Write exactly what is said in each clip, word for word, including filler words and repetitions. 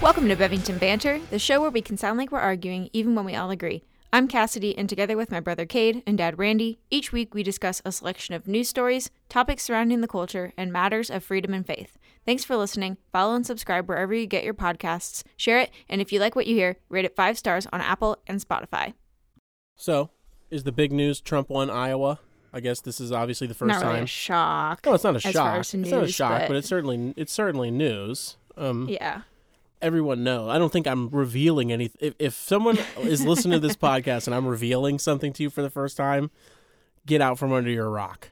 Welcome to Bevington Banter, the show where we can sound like we're arguing even when we all agree. I'm Cassidy, and together with my brother Cade and dad Randy, each week we discuss a selection of news stories, topics surrounding the culture, and matters of freedom and faith. Thanks for listening. Follow and subscribe wherever you get your podcasts. Share it, and if you like what you hear, rate it five stars on Apple and Spotify. So, is the big news Trump won Iowa? I guess this is obviously the first not time. Really a shock. No, it's not a as shock. Far as news, it's not a shock, but... but it's certainly it's certainly news. Um, yeah. Everyone knows. I don't think I'm revealing anything. If, if someone is listening to this podcast and I'm revealing something to you for the first time, get out from under your rock.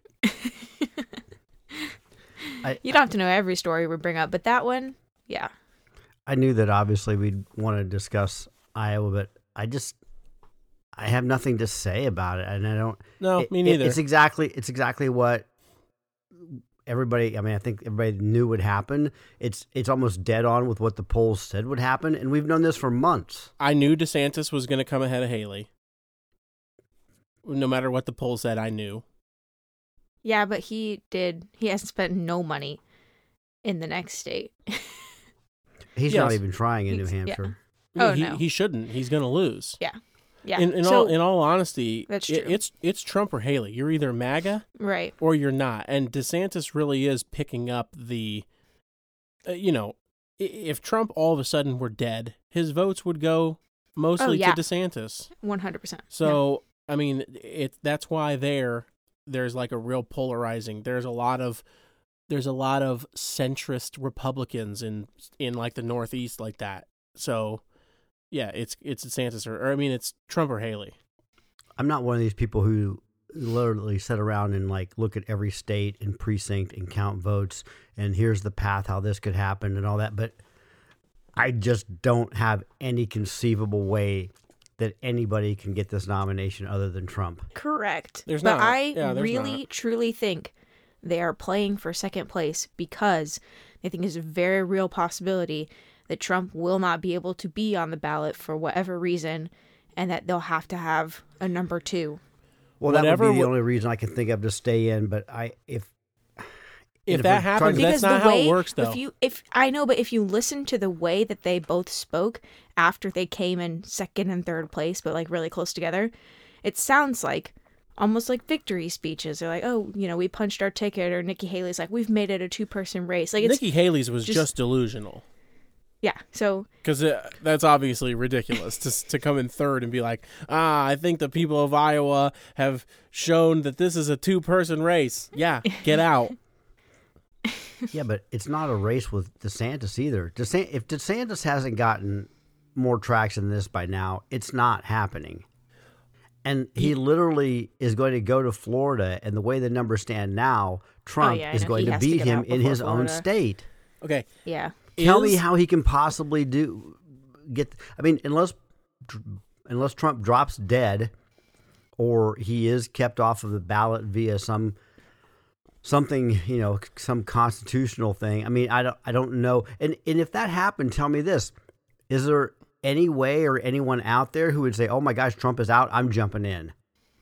I, you don't have to know every story we bring up, but that one, yeah. I knew that obviously we'd want to discuss Iowa, but I just I have nothing to say about it, and I don't. No, it, me neither. It, it's exactly it's exactly what everybody. I mean, I think everybody knew would happen. It's it's almost dead on with what the polls said would happen, and we've known this for months. I knew DeSantis was going to come ahead of Haley. No matter what the poll said, I knew. Yeah, but he did. He hasn't spent no money in the next state. He's yes. not even trying in He's, New Hampshire. Yeah. Oh he, no, he shouldn't. He's going to lose. Yeah, yeah. In, in so, all in all honesty, that's true. It, it's it's Trump or Haley. You're either MAGA, right, or you're not. And DeSantis really is picking up the. Uh, you know, if Trump all of a sudden were dead, his votes would go mostly oh, yeah. to DeSantis. One hundred percent. So yeah. I mean, it that's why there there's like a real polarizing. There's a lot of there's a lot of centrist Republicans in in like the Northeast like that. So yeah, it's it's DeSantis or, or I mean it's Trump or Haley. I'm not one of these people who literally sit around and like look at every state and precinct and count votes and here's the path how this could happen and all that, but I just don't have any conceivable way that anybody can get this nomination other than Trump. Correct. There's but not. I Yeah, there's really not. truly think they are playing for second place because they think there's a very real possibility that Trump will not be able to be on the ballot for whatever reason, and that they'll have to have a number two. Well, Whatever that would be the w- only reason I can think of to stay in, but I if If if that we're happens, trying to- that's Because not the how way, it works, though. If you, if I know, but if you listen to the way that they both spoke after they came in second and third place, but like really close together, it sounds like almost like victory speeches. They're like, "Oh, you know, we punched our ticket," or Nikki Haley's like, "We've made it a two-person race." Like, it's Nikki Haley's was just- just, delusional yeah. So because that's obviously ridiculous to to come in third and be like, ah, I think the people of Iowa have shown that this is a two person race. Yeah, get out. yeah, but it's not a race with DeSantis either. DeSantis, if DeSantis hasn't gotten more traction than this by now, it's not happening. And he literally is going to go to Florida, and the way the numbers stand now, Trump yeah, I is know. going He to has to beat get him out in before his own Florida. state. Okay, yeah. Tell me Is- how he can possibly do get. I mean, unless unless Trump drops dead, or he is kept off of the ballot via some something, you know, some constitutional thing. I mean, I don't, I don't know. And and if that happened, tell me this: is there any way or anyone out there who would say, "Oh my gosh, Trump is out, I'm jumping in"?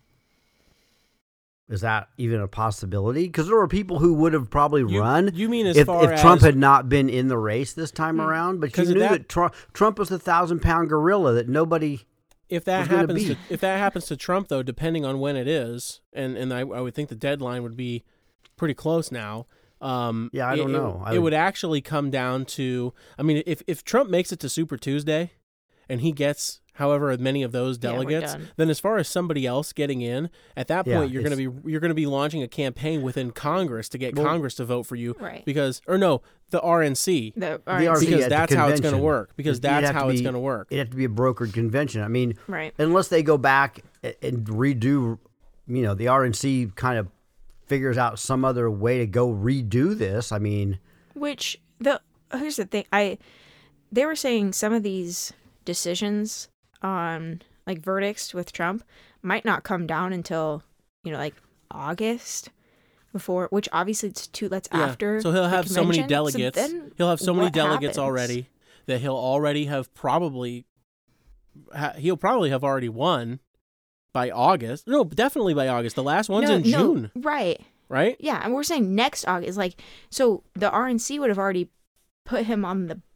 Is that even a possibility? Because there were people who would have probably You- run you mean as if, far if Trump as- had not been in the race this time around. But you 'Cause knew that- that, Trump, Trump was the thousand pound gorilla that nobody. if that was gonna happens, to, be. if that happens to Trump, though, depending on when it is, and and I, I would think the deadline would be pretty close now. Um, Yeah, I it- don't it- know. I It, would- would actually come down to, I mean, if if Trump makes it to Super Tuesday, and he gets however many of those Yeah, we're delegates, done. then as far as somebody else getting in, at that Yeah, point you're going to it's- be you're going to be launching a campaign within Congress to get Well- Congress to vote for you, Right. because or no, the R N C. The, The R N C Because at the that's how it's gonna convention. work, because It'd that's have to how it's be- gonna work. It'd have to be a brokered convention. I mean, Right. unless they go back and- and redo, you know, the R N C kind of figures out some other way to go redo this. I mean, Which the here's the thing, I they were saying some of these decisions on like verdicts with Trump might not come down until, you know, like August before, which obviously it's two that's Yeah. after. So he'll the have so many convention. So delegates. then he'll have so many what delegates happens? already that he'll already have probably ha- he'll probably have already won by August. No, definitely by August. The last one's No, in no, June, right? right? Yeah, and we're saying next August. Like, so the R N C would have already put him on the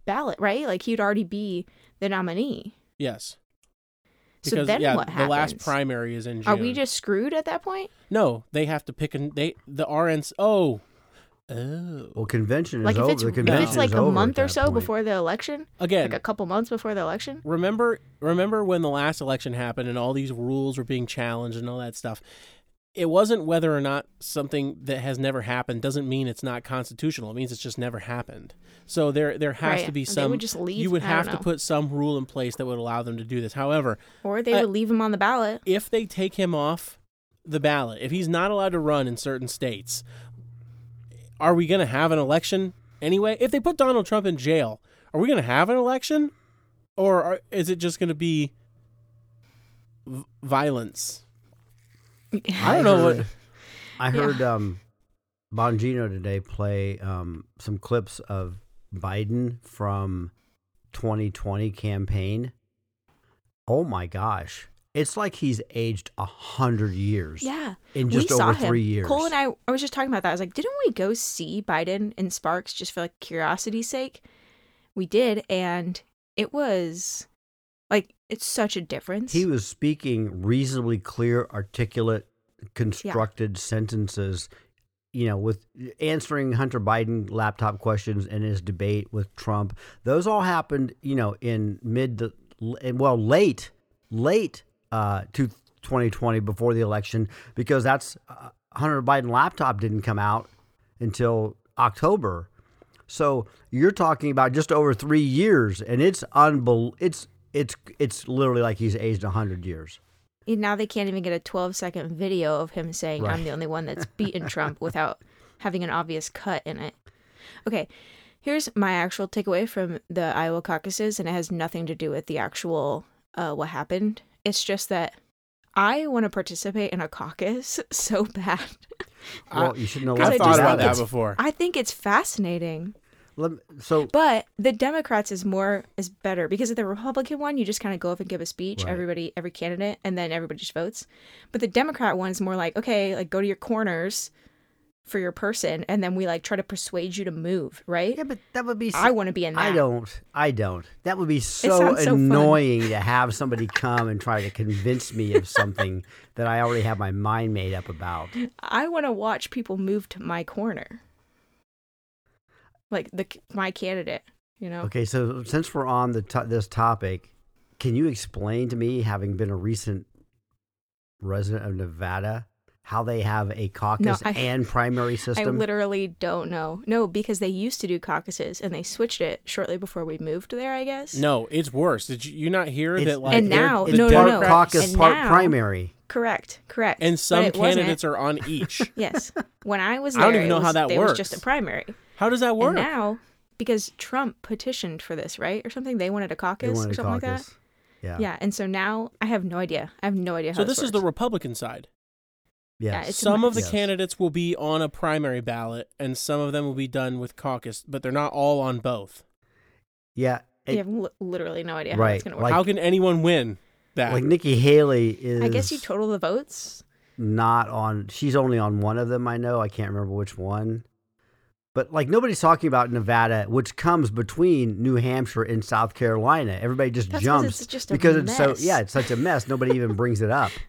ballot, right? Like he'd already be the nominee. Yes. So Because then yeah, what the happens? last primary is in June. Are we just screwed at that point? No, they have to pick an they the R N C oh. Oh. Well, convention is Like if over. it's the if convention it's like is a over month at or that so point. before the election, Again, like a couple months before the election. remember remember when the last election happened and all these rules were being challenged and all that stuff. It wasn't whether or not something that has never happened doesn't mean it's not constitutional. It means it's just never happened. So there there has Right. to be They some would just leave- you would I don't have to know. put some rule in place that would allow them to do this. However, Or they Uh, would leave him on the ballot. if they take him off the ballot, if he's not allowed to run in certain states, are we going to have an election anyway? If they put Donald Trump in jail, are we going to have an election? Or are, is it just going to be v- violence? I don't know what... I heard um, Bongino today play um, some clips of Biden from twenty twenty campaign. Oh my gosh. It's like he's aged a hundred years. Yeah. In just we saw over him. three years. Cole and I, I was just talking about that. I was like, didn't we go see Biden in Sparks just for like curiosity's sake? We did. And it was like, it's such a difference. He was speaking reasonably clear, articulate, constructed sentences, you know, with answering Hunter Biden laptop questions in his debate with Trump. Those all happened, you know, in mid to, well, late, late uh, to twenty twenty before the election, because that's uh, Hunter Biden laptop didn't come out until October. So you're talking about just over three years, and it's unbel- It's it's it's literally like he's aged a hundred years. Now they can't even get a twelve second video of him saying, Right. I'm the only one that's beaten Trump without having an obvious cut in it. Okay, here's my actual takeaway from the Iowa caucuses, and it has nothing to do with the actual uh, what happened. It's just that I want to participate in a caucus so bad. Well, you should know Because what I've I thought just about think that it's- before. I think it's fascinating. Let me- So But the Democrats is more is better because of the Republican one, you just kind of go up and give a speech, Right. everybody, every candidate, and then everybody just votes. But the Democrat one is more like, okay, like go to your corners for your person, and then we like try to persuade you to move, right? yeah, but that would be. I want to be in that. I don't. I don't. That would be so sounds so fun. annoying to have somebody come and try to convince me of something that I already have my mind made up about. I want to watch people move to my corner, like the my candidate. You know, Okay, so since we're on the to- this topic, can you explain to me, having been a recent resident of Nevada, how they have a caucus I- and primary I system? literally don't know. No, because they used to do caucuses and they switched it shortly before we moved there, I guess. No, it's worse. Did you, you not hear It's- that? Like, And they're- now- the no, no, no. Democrats- Caucus And part now- primary. Correct, correct. and some But it wasn't. candidates are on each. Yes. When I was I there, don't even it know was, how that it works. was just a primary. How does that work? And now, because Trump petitioned for this, right? Or something, they wanted a caucus They wanted or a something like caucus. that. Yeah. Yeah, and so now I have no idea. I have no idea how so this is the works. Republican side. Yes. Yeah, it's a Some of the Yes. candidates will be on a primary ballot, and some of them will be done with caucus, but they're not all on both. Yeah. I it- have li- literally no idea how Right, it's going to work. like- How can anyone win that? like Nikki Haley is. I guess you total the votes. not on. She's only on one of them. I know. I can't remember which one. But like nobody's talking about Nevada, which comes between New Hampshire and South Carolina. Everybody just That's 'cause jumps it's just a because it's so mess. yeah, it's such a mess. Nobody even brings it up.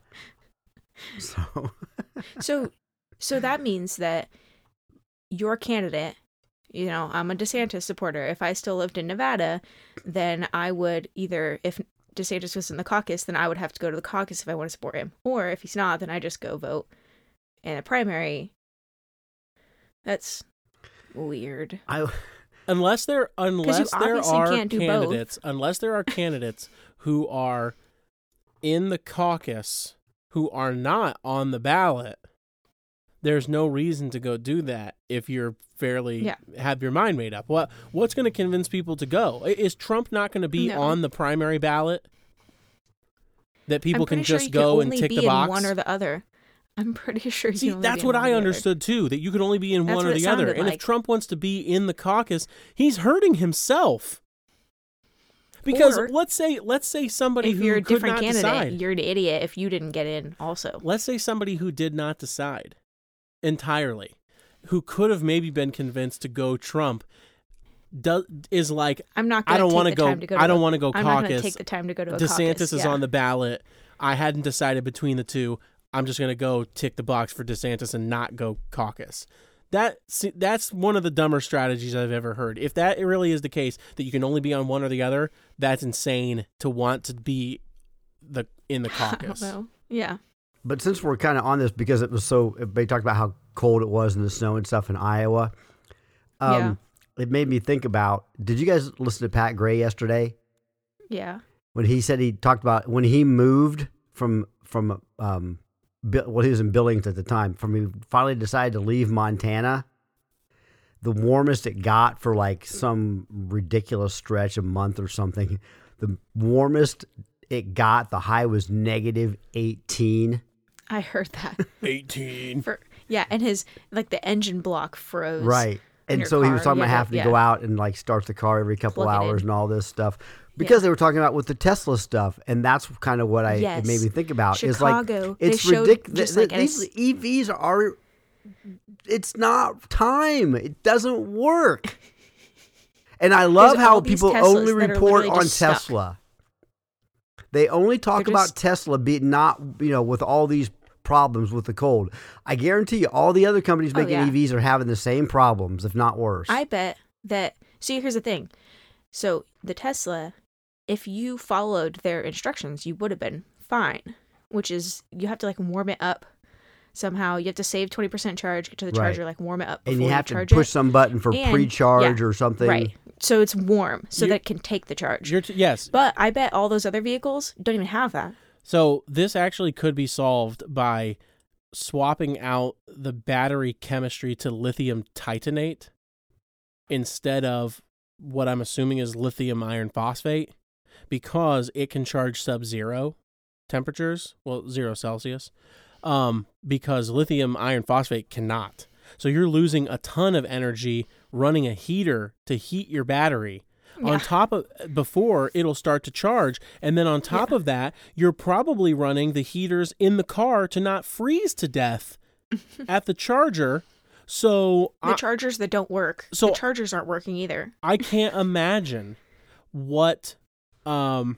So So, so that means that your candidate, you know, I'm a DeSantis supporter. If I still lived in Nevada, then I would either, if DeSantis was in the caucus, then I would have to go to the caucus if I want to support him. Or if he's not, then I just go vote in a primary. That's weird. I unless there unless there obviously are can't do both. candidates unless there are candidates who are in the caucus who are not on the ballot, there's no reason to go do that if you're fairly Yeah. have your mind made up. What what's going to convince people to go? I- Is Trump not going to be No. on the primary ballot? That people I'm can pretty sure just you go can and only tick be the in box. one or the other. I'm pretty sure. You See, can only that's be in what one or I the other. understood too, that you could only be in That's one or what it the other. sounded And if like. Trump wants to be in the caucus, he's hurting himself. Because Or let's say let's say somebody If who you're a could different not candidate, decide. you're an idiot if you didn't get in. Also, Let's say somebody who did not decide entirely, who could have maybe been convinced to go Trump, does is like I'm not I going don't to want take the go, time to go to I don't a- want to go I'm not going caucus. to take the time to go to a DeSantis caucus. is yeah. on the ballot. I hadn't decided between the two. I'm just going to go tick the box for DeSantis and not go caucus. That see, that's one of the dumber strategies I've ever heard. If that really is the case, that you can only be on one or the other, that's insane to want to be the in the caucus. I don't know. Yeah. But since we're kind of on this, because it was so, they talked about how cold it was and the snow and stuff in Iowa. Um, Yeah. It made me think about, did you guys listen to Pat Gray yesterday? Yeah. When he said he talked about when he moved from, from, um, Bi- well, he was in Billings at the time, from he finally decided to leave Montana, the warmest it got for like some ridiculous stretch, a month or something, the warmest it got, the high was negative eighteen. I heard that. eighteen. For yeah, and his like the engine block froze. Right. in And your so he car. was talking You about had to- having to yeah. go out and like start the car every couple Plug it hours in. and all this stuff. Because Yeah. they were talking about with the Tesla stuff, and that's kind of what I Yes. it made me think about. Chicago, Is like they it's showed ridiculous. just like These as- E Vs are. It's not time. It doesn't work. And I love There's how all these people Teslas only that are report literally on just stuck. Tesla. They only talk They're about just- Tesla being not, you know, with all these problems with the cold. I guarantee you, all the other companies Oh, making yeah. E Vs are having the same problems, if not worse. I bet that. See, here's the thing. So the Tesla, if you followed their instructions, you would have been fine. Which is you have to like warm it up somehow. You have to save twenty percent charge, get to the Right. charger, like warm it up before and you have to charge push it. some button for And- pre-charge yeah, or something. Right. So it's warm, so You- that it can take the charge. You're t- yes. But I bet all those other vehicles don't even have that. So this actually could be solved by swapping out the battery chemistry to lithium titanate instead of what I'm assuming is lithium iron phosphate, because it can charge sub-zero temperatures, well, zero Celsius, um, because lithium iron phosphate cannot. So you're losing a ton of energy running a heater to heat your battery. Yeah. On top of before it'll start to charge, and then on top Yeah. of that, you're probably running the heaters in the car to not freeze to death at the charger. So The I, chargers that don't work. so- the chargers aren't working either. I can't imagine what um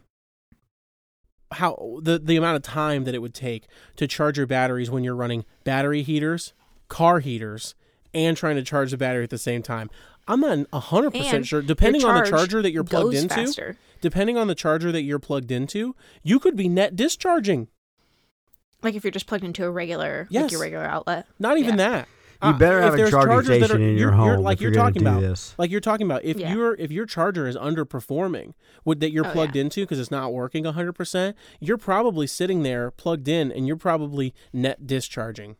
how the the amount of time that it would take to charge your batteries when you're running battery heaters, car heaters, and trying to charge the battery at the same time. I'm not one hundred percent And sure. Depending your on the charge charger that you're plugged goes into, faster. depending on the charger that you're plugged into, you could be net discharging. Like if you're just plugged into a regular, Yes. like your regular outlet. Not even Yeah. that. You Uh, better if have a there's charging chargers that station are- in your you're- you're- home like if you're you're gonna talking do about. this. Like you're talking about, if Yeah. you're if your charger is underperforming, would that you're Oh, plugged yeah. into because it's not working one hundred percent, you're probably sitting there plugged in, and you're probably net discharging.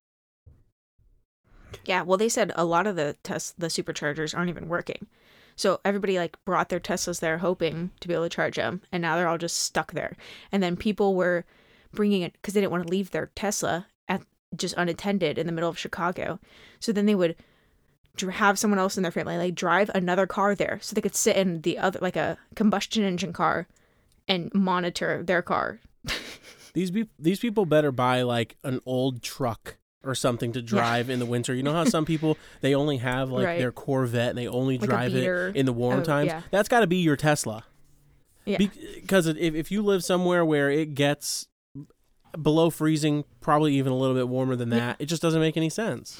Yeah, well, they said a lot of the tes- the superchargers aren't even working. So everybody like brought their Teslas there hoping to be able to charge them, and now they're all just stuck there. And then people were bringing it because they didn't want to leave their Tesla at just unattended in the middle of Chicago. So then they would dr- have someone else in their family like drive another car there, so they could sit in the other like a combustion engine car and monitor their car. These be- these people better buy like an old truck or something to drive in the winter. You know how some people, they only have like Right. their Corvette and they only Like a drive beater. it in the warm Oh, times? yeah. That's got to be your Tesla. Yeah. Because if, if you live somewhere where it gets below freezing, probably even a little bit warmer than that, Yeah. it just doesn't make any sense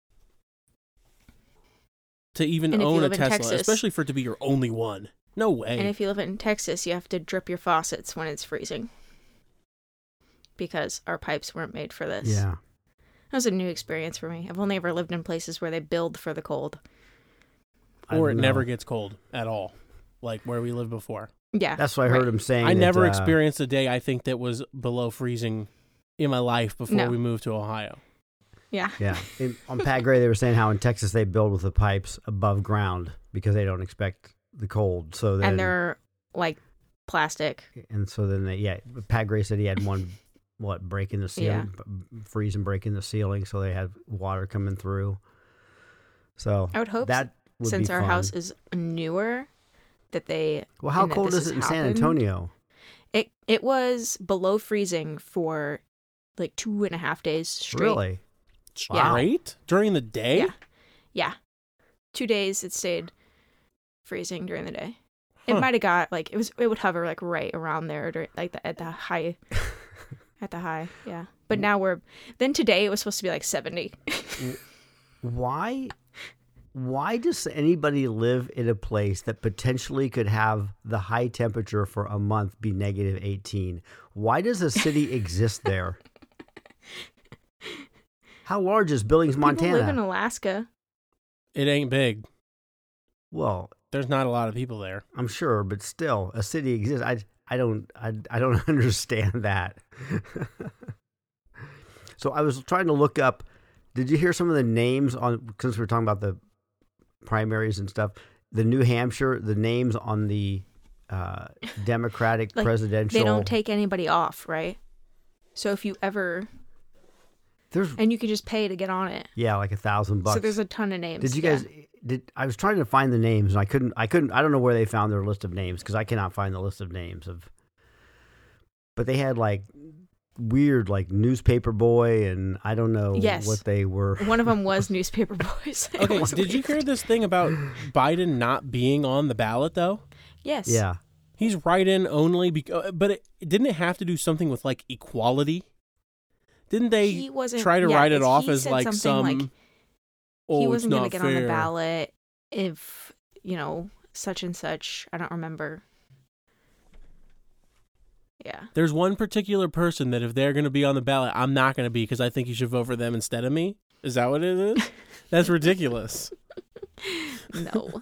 to even And if you own a live in Tesla, Texas- especially for it to be your only one. No way. And if you live in Texas, you have to drip your faucets when it's freezing. Because our pipes weren't made for this. Yeah. That was a new experience for me. I've only ever lived in places where they build for the cold. I or it don't never know. gets cold at all, like where we lived before. Yeah. That's what I heard right. him saying. I that, never uh, experienced a day I think that was below freezing in my life before No. we moved to Ohio. Yeah. Yeah. In, on Pat Gray, they were saying how in Texas they build with the pipes above ground because they don't expect the cold. So then, And they're like plastic. and so then they, yeah, Pat Gray said he had one, what, breaking the ceiling, b- freeze and breaking the ceiling. So they had water coming through. So I would hope that would since be our fun. house is newer that they Well, how and that cold this is it in has San happened. Antonio? It it was below freezing for like two and a half days straight. Really? Yeah. Straight? During the day? Yeah. Yeah. Two days it stayed freezing during the day. It Huh. might have got like it was. It would hover like right around there, during, like the, at the high, at the high. Yeah. But now we're. Then today it was supposed to be like seventy. Why? Why does anybody live in a place that potentially could have the high temperature for a month be negative eighteen? Why does a city exist there? How large is Billings, Montana? People live in Alaska. It ain't big. Well, There's not a lot of people there. I'm sure, but still, a city exists. I, I don't, I, I don't understand that. So I was trying to look up. Did you hear some of the names on? Since we're talking about the primaries and stuff, the New Hampshire, the names on the uh, Democratic Like, presidential. They don't take anybody off, right? So if you ever, There's and you can just pay to get on it. yeah, like a thousand bucks. So there's a ton of names. Did you yeah. guys? Did I was trying to find the names and I couldn't. I couldn't. I don't know where they found their list of names because I cannot find the list of names of. But they had like weird, like newspaper boy, and I don't know Yes. what they were. One of them was newspaper boys. It Okay, was did you weird. hear this thing about Biden not being on the ballot though? Yes. Yeah, He's write-in only, because, but it, didn't it have to do something with like equality? Didn't they He wasn't try to yeah, write it it's- off he as said like something some? like oh, he it's wasn't going not to get on the fair." ballot if you know such and such. I don't remember. Yeah. There's one particular person that if they're going to be on the ballot, I'm not going to be because I think you should vote for them instead of me. Is that what it is? That's ridiculous. No.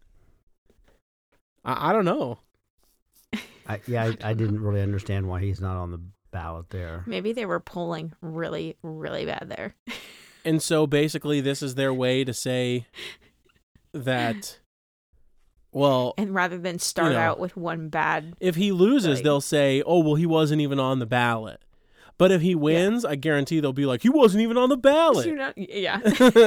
I, I don't know. I, yeah. I, I didn't really understand why he's not on the ballot there. Maybe they were polling really, really bad there. And so basically, this is their way to say that, well, And rather than start know, out with one bad, if he loses, Like- they'll say, oh, well, he wasn't even on the ballot. But if he wins, I guarantee they'll be like, he wasn't even on the ballot. you know, yeah.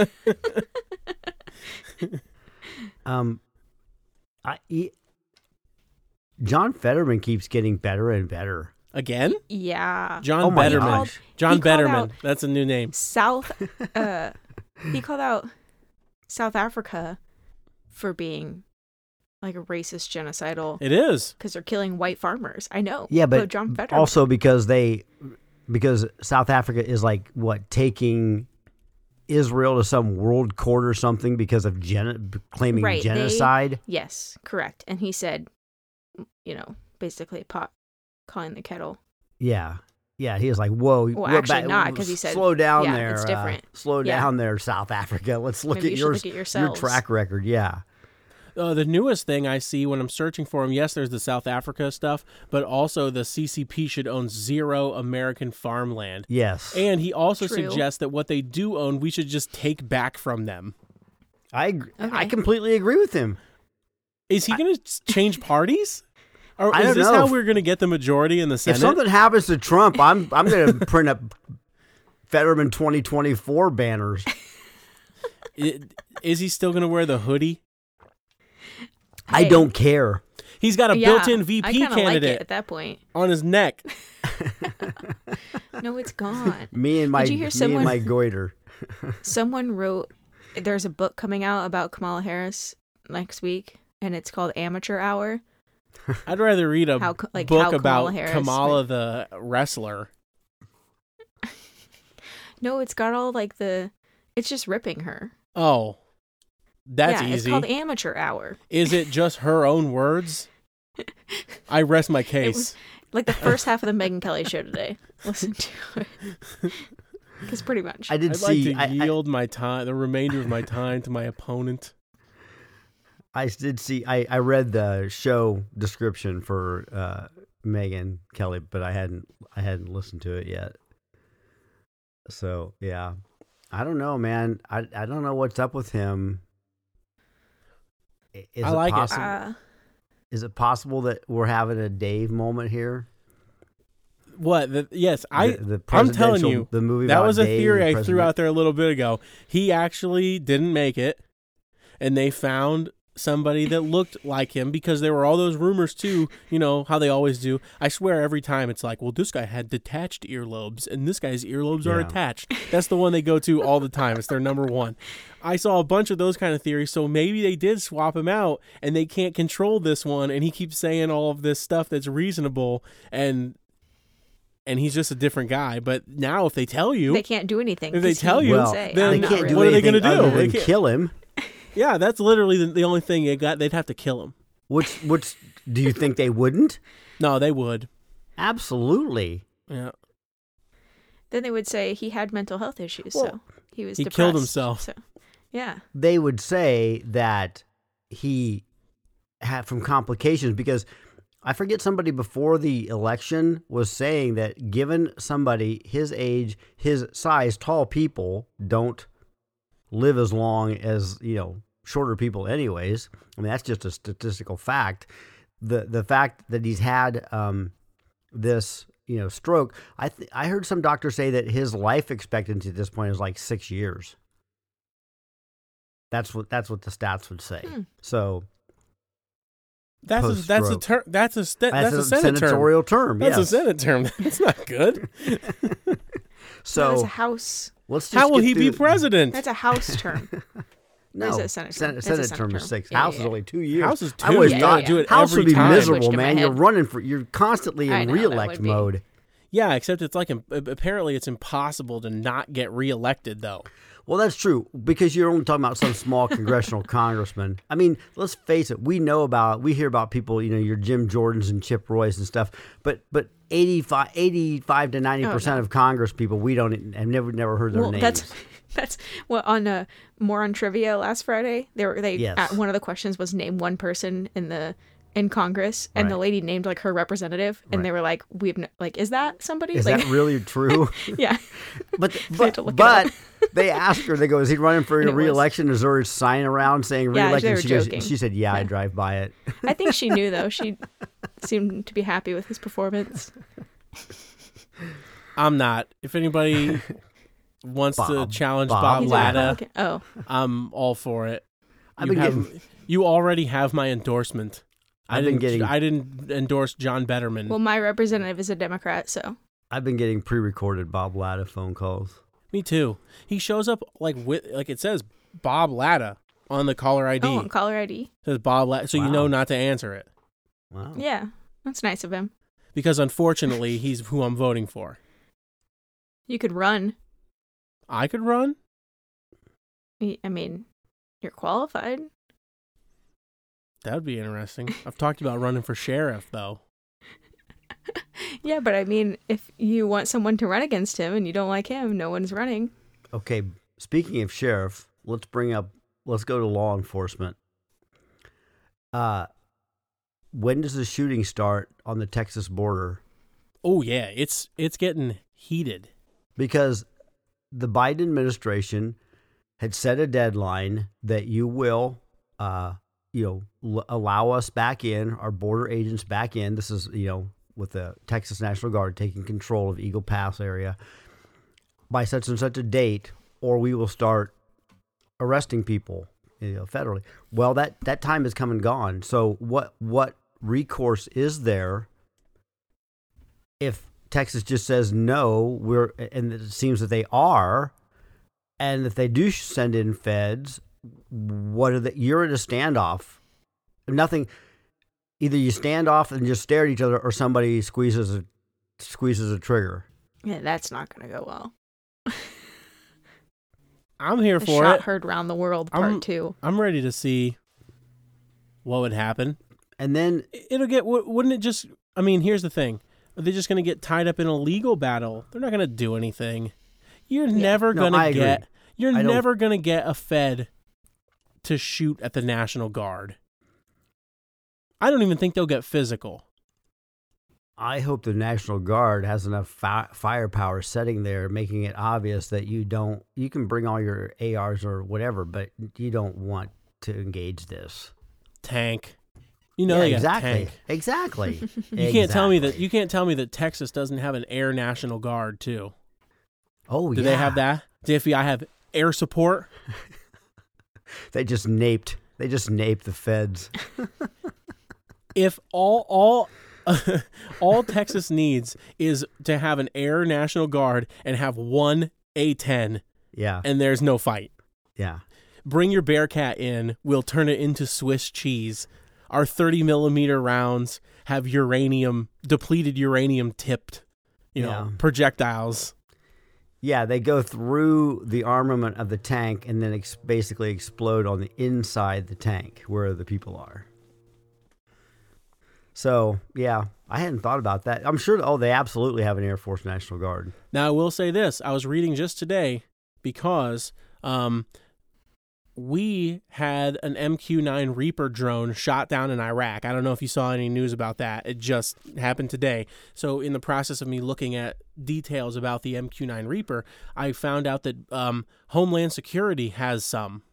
Um, I he, John Fetterman keeps getting better and better. Again? Yeah. John Oh my Betterman. gosh. John He called Betterman. out- That's a new name. South, uh, he called out South Africa for being like a racist, genocidal, It is. because they're killing white farmers. I know. Yeah, but John Fetterman. also because they, because South Africa is like what taking Israel to some world court or something because of gen- claiming Right, they- genocide. Yes, correct. And he said, you know, basically pot calling the kettle. Yeah. Yeah, he was like, "Whoa!" Well, we're actually back- not, 'cause he said- "Slow down yeah, there, it's uh, different. slow Yeah. down there, South Africa. Let's look Maybe you at should your look at your yourselves." track record." Yeah, Uh, the newest thing I see when I'm searching for him, yes, there's the South Africa stuff, but also the C C P should own zero American farmland. yes, And he also True. suggests that what they do own, we should just take back from them. I agree. I Okay. completely agree with him. Is he going to change parties? Or I is don't this know. how we're going to get the majority in the Senate? If something happens to Trump, I'm I'm going to print up Fetterman twenty twenty-four banners. It- is he still going to wear the hoodie? I Hey. don't care. He's got a Yeah, built-in V I P kinda like it candidate at that point. on his neck. No, it's gone. Me and my Did you hear me someone- and my goiter. Someone wrote, there's a book coming out about Kamala Harris next week, and it's called Amateur Hour. I'd rather read a How co- like book how Kamala about Harris Kamala went- the wrestler. No, it's got all like the, it's just ripping her. Oh, that's yeah, easy. It's called Amateur Hour. Is it just her own words? I rest my case. was- Like the first half of the Megyn Kelly show today. Listen to it. Because pretty much. I did I'd like see. to I, I, yield my time, the remainder of my time, to my opponent. I did see. I, I read the show description for uh, Megyn Kelly, but I hadn't. I hadn't listened to it yet. So yeah, I don't know, man. I I don't know what's up with him. I- Is I like it. possible, uh, Is it possible that we're having a Dave moment here? What? The, yes, I. The- the I'm telling presidential- you, the movie that about was a Dave, theory the I threw president- out there a little bit ago. He actually didn't make it, and they found somebody that looked like him, because there were all those rumors too, you know, how they always do. I swear every time it's like, well, this guy had detached earlobes and this guy's earlobes are Yeah. attached. That's the one they go to all the time. It's their number one. I saw a bunch of those kind of theories, so maybe they did swap him out and they can't control this one, and he keeps saying all of this stuff that's reasonable, and and he's just a different guy. But now if they tell you, They can't do anything. If they 'cause he tell you, would Well, say, then they "I'm not can't really." do What are they anything gonna do? other They than can't- kill him. yeah, that's literally the, the only thing they got. They'd have to kill him. Which, which do you think they wouldn't? No, they would. Absolutely. Yeah. Then they would say he had mental health issues, Well, so he was he depressed. killed himself. So, yeah. They would say that he had from complications, because I forget, somebody before the election was saying that given somebody his age, his size, tall people don't live as long as, you know, shorter people anyways. I mean, that's just a statistical fact. The the fact that he's had um, this, you know, stroke, I th- I heard some doctors say that his life expectancy at this point is like six years. That's what that's what the stats would say. Hmm. So That's a, that's a Post-stroke. term. That's a sta- that's, that's, a, a Senate term. senatorial term. That's yes. a Senate term. That's not good. So that's So a house. let's just How will get he be through- president? That's a house term. No, Is it a Senate term? Senate, That's a Senate Senate term is term. six. Yeah, House yeah, is yeah. only two years. House is two. I always Yeah, thought yeah, do yeah. it House every would be time. miserable, Switched in my man. You're head. running for. You're constantly I in know, that reelect would be- mode. Yeah, except it's like apparently it's impossible to not get reelected though. Well, that's true, because you're only talking about some small congressional congressman. I mean, let's face it. We know about, we hear about people, you know, your Jim Jordans and Chip Roys and stuff. But but eighty-five, eighty-five to ninety percent Oh, no. of Congress people, we don't have never never heard their Well, names. that's that's well on uh, more on trivia last Friday. They were they Yes. uh, one of the questions was name one person in the in Congress, and the Right. lady named like her representative, and Right. they were like, "We've n- like, is that somebody?" Is like, that really true? yeah, But had but, to look it but up. they asked her. They go, "Is he running for And it was. re-election? Is there a sign around saying Yeah, re-election?" they were she goes, joking. she said, "Yeah, I Yeah. drive by it." I think she knew though. She seemed to be happy with his performance. I'm not. If anybody wants to Bob. challenge Bob. Bob, He's a Latta, Republican. Oh, I'm all for it. I've You been have, getting- you already have my endorsement. I I've been didn't. getting- I didn't endorse John Betterman. well, my representative is a Democrat, so I've been getting pre-recorded Bob Latta phone calls. Me too. He shows up like with like it says Bob Latta on the caller I D. oh, on caller I D. It says Bob Latta, so you Wow. know not to answer it, Wow. Yeah, that's nice of him. because unfortunately he's who I'm voting for. You could run. I could run. I mean, you're qualified. That would be interesting. I've talked about running for sheriff though. Yeah, but I mean, if you want someone to run against him and you don't like him, no one's running. Okay, speaking of sheriff, let's bring up, let's go to law enforcement. Uh, when does the shooting start on the Texas border? Oh yeah, it's it's getting heated. Because the Biden administration had set a deadline that you will, uh, you know, l- allow us back in, our border agents back in. This is, you know, with the Texas National Guard taking control of Eagle Pass area by such and such a date, or we will start arresting people, you know, federally. Well, that, that time has come and gone. So what what recourse is there if Texas just says no? We're and it seems that they are, and if they do send in feds, what are the? You're in a standoff. Nothing. Either you stand off and just stare at each other, or somebody squeezes a squeezes a trigger. Yeah, that's not going to go well. I'm here The for shot it. heard round the world, part I'm- two. I'm ready to see what would happen. And then It'll get. wou- Wouldn't it just? I mean, here's the thing. Are they just going to get tied up in a legal battle? They're not going to do anything. You're never No, going I to agree. get. You're I don't- never going to get a Fed to shoot at the National Guard. I don't even think they'll get physical. I hope the National Guard has enough fi- firepower sitting there, making it obvious that you don't. You can bring all your A Rs or whatever, but you don't want to engage this. Tank. You know Yeah, they got a exactly. tank. Exactly. You can't tell me that. You can't tell me that Texas doesn't have an Air National Guard too. Oh, Do yeah. they have that? Does the F B I have air support? They just naped. They just nape the feds. If all all all Texas needs is to have an Air National Guard and have one A ten, Yeah. and there's no fight. Yeah. Bring your Bearcat in. We'll turn it into Swiss cheese. Our thirty millimeter rounds have uranium, depleted uranium tipped, you know, Yeah. projectiles. Yeah, they go through the armament of the tank and then ex- basically explode on the inside the tank where the people are. So, yeah, I hadn't thought about that. I'm sure, oh, they absolutely have an Air Force National Guard. Now, I will say this. I was reading just today because um, we had an M Q nine Reaper drone shot down in Iraq. I don't know if you saw any news about that. It just happened today. So in the process of me looking at details about the M Q nine Reaper, I found out that um, Homeland Security has some.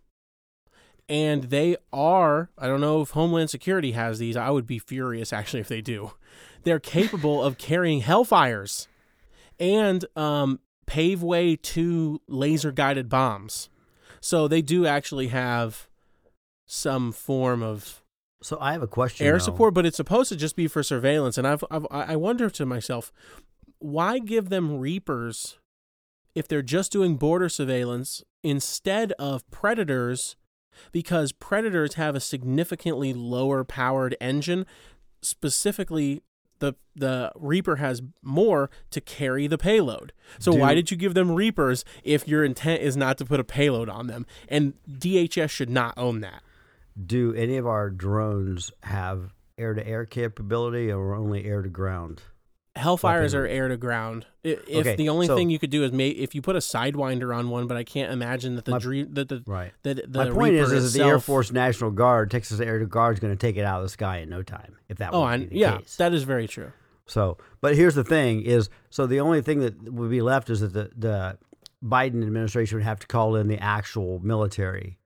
And they are, I don't know if Homeland Security has these. I would be furious, actually, if they do. They're capable of carrying Hellfires and um, pave way to laser-guided bombs. So they do actually have some form of So I have a question. air though. support, but it's supposed to just be for surveillance. And I've, I've I wonder to myself, why give them Reapers if they're just doing border surveillance instead of Predators? Because Predators have a significantly lower powered engine. Specifically, the the Reaper has more to carry the payload. So Dude. why did you give them Reapers if your intent is not to put a payload on them? And D H S should not own that. Do any of our drones have air-to-air capability or only air-to-ground? Hellfires are payload? air to ground. I- If Okay, the only so- thing you could do is may, if you put a Sidewinder on one, but I can't imagine that the My- dream that the Right. that the My point Reaper is, is that the Air itself- Force National Guard, Texas Air Guard, is going to take it out of the sky in no time. If that Oh, would I, be the yeah, case. that is very true. So, but here's the thing: is so the only thing that would be left is that the the Biden administration would have to call in the actual military.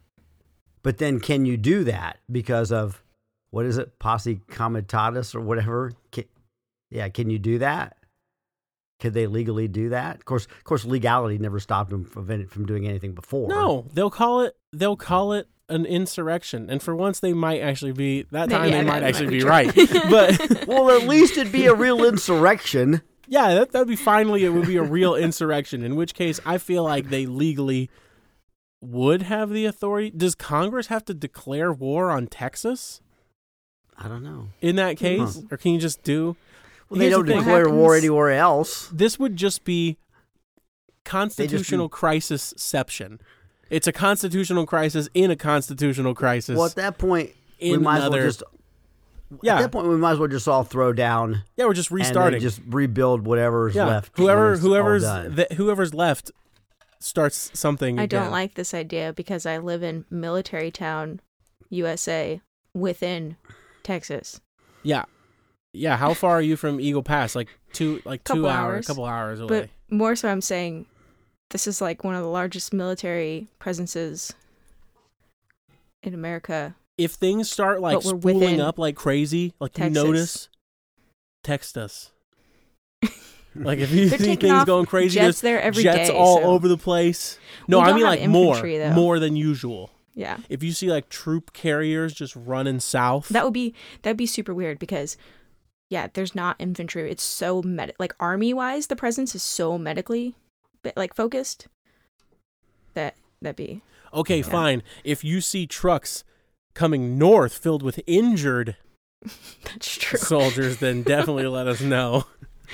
But then, can you do that because of what is it, posse comitatus or whatever? Can, yeah, can you do that? Could they legally do that? Of course, of course, legality never stopped them from from doing anything before. No, they'll call it they'll call it an insurrection, and for once they might actually be that time Yeah, they that might might actually be be true. right. But Well, at least it'd be a real insurrection. yeah, that that'd be finally it would be a real insurrection. In which case, I feel like they legally would have the authority. Does Congress have to declare war on Texas I don't know. in that case, Huh. or can you just do? Well, they Here's the don't thing. declare What war happens- anywhere else. This would just be constitutional crisis-ception. It's a constitutional crisis in a constitutional crisis. Well, at that point, we in might as another- well just. Yeah. At that point, we might as well just all throw down Yeah, we're just and then restarting. just rebuild whatever's yeah, left. when whoever it's all whoever's done. th- whoever's left starts something. I don't again. like this idea because I live in Military Town, U S A, within Texas. Yeah, yeah. How far are you from Eagle Pass? Like two, like two Couple hours, hours. couple hours away. But more so, I'm saying this is like one of the largest military presences in America. if things start like But we're spooling within up like crazy, like Texas. you notice, text us. Like if you They're see taking things off going crazy, jets there's there every day. jets all so- over the place. No, We I don't mean have like more, infantry, though. more than usual. Yeah, If you see like troop carriers just running south, that would be that'd be super weird because, yeah, there's not infantry. It's so med like army wise, the presence is so medically, but like focused. That that'd be okay, Yeah. fine. If you see trucks coming north filled with injured that's true. soldiers, then definitely let us know.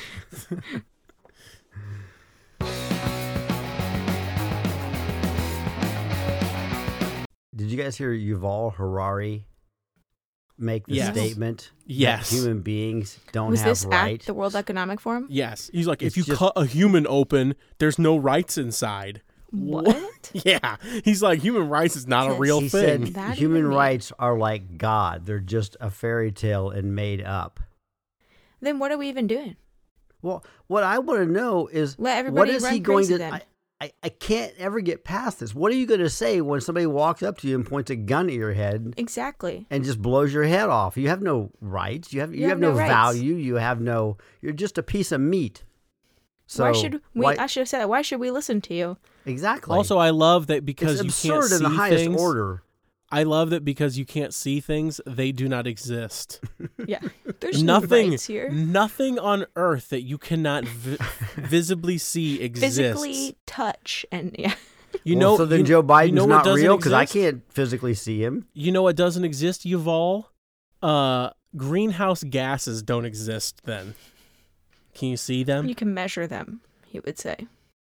Did you guys hear Yuval Harari make the Yes. statement? Yes. That human beings don't Was have this rights. at the World Economic Forum? Yes, he's like, It's if you just- cut a human open, there's no rights inside. What? Yeah, he's like, human rights is not a Yes. real he thing. said That human even mean- rights are like God. They're just a fairy tale and made up. Then what are we even doing? Well, what I want to know is Let what everybody is run he going crazy to? then. I, I, I can't ever get past this. What are you going to say when somebody walks up to you and points a gun at your head Exactly. and just blows your head off? You have no rights. You have you, You have, have no, no rights. value. You have no. You're just a piece of meat. So why should we? why- I should have said that. Why should we listen to you? exactly. Also, I love that because it's you can't absurd see in the highest things. order. I love that because you can't see things, they do not exist. Yeah. There's nothing no rights here. Nothing on earth that you cannot vi- visibly see exists. Physically touch and yeah. You well, know so then you, Joe Biden's you know not what doesn't real because I exist? can't physically see him. You know what doesn't exist, Yuval? Uh, greenhouse gases don't exist then. Can you see them? You can measure them, he would say.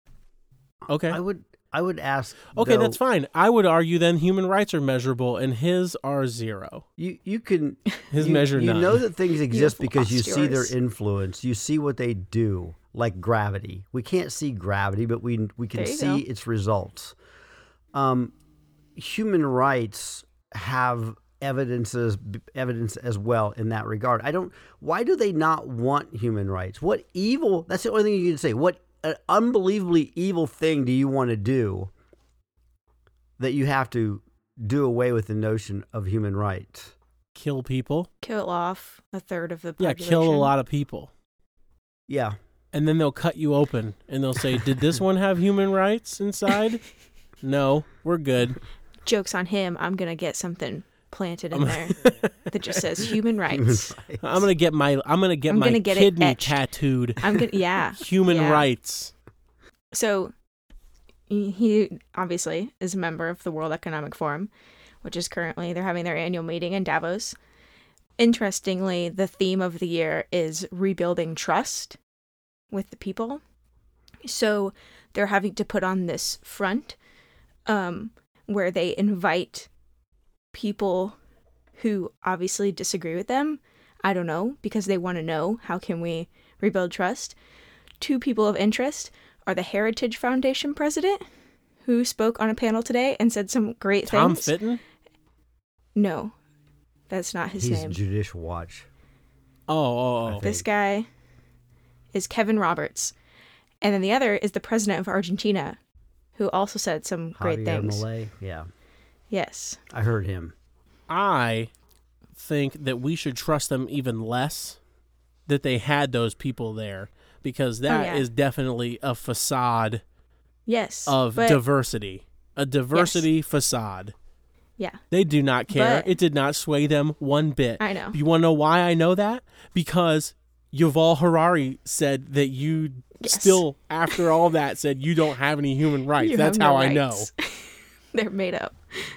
Okay. I would I would ask. Okay, though, that's fine. I would argue then human rights are measurable and his are zero. You you can His you, measure You none. know that things exist You've because you lost see their yours. influence. You see what they do, like gravity. We can't see gravity, but we we can There you see go. its results. Um, human rights have evidences evidence as well in that regard. I don't. Why do they not want human rights? What evil? That's the only thing you can say. What an unbelievably evil thing do you want to do that you have to do away with the notion of human rights? Kill people. Kill off a third of the Yeah, population. kill a lot of people. Yeah. And then they'll cut you open and they'll say, did this one have human rights inside? No, we're good. Joke's on him. I'm going to get something planted in there that just says human Human rights. rights. I'm gonna get my I'm gonna get I'm my gonna get it kidney etched. tattooed. I'm going to, yeah. Human yeah. rights. So he he obviously is a member of the World Economic Forum, which is currently, they're having their annual meeting in Davos. Interestingly, the theme of the year is rebuilding trust with the people. So they're having to put on this front um, where they invite people who obviously disagree with them. I don't know, because they want to know, how can we rebuild trust? Two people of interest are the Heritage Foundation president, who spoke on a panel today and said some great Tom things. Fitton? No, that's not his He's name. Judicial Watch. Oh, oh, oh. think. This guy is Kevin Roberts. And then the other is the president of Argentina, who also said some great Javier things. Milei. Yeah, Yes. I heard him. I think that we should trust them even less that they had those people there, because that is yeah. definitely a facade Yes. of but, diversity. A diversity facade. yeah, They do not care. But- it did not sway them one bit. I know. You want to know why I know that? Because Yuval Harari said that you Yes. still, after all that, said you don't have any human rights. You That's have how no I know. rights. They're made up.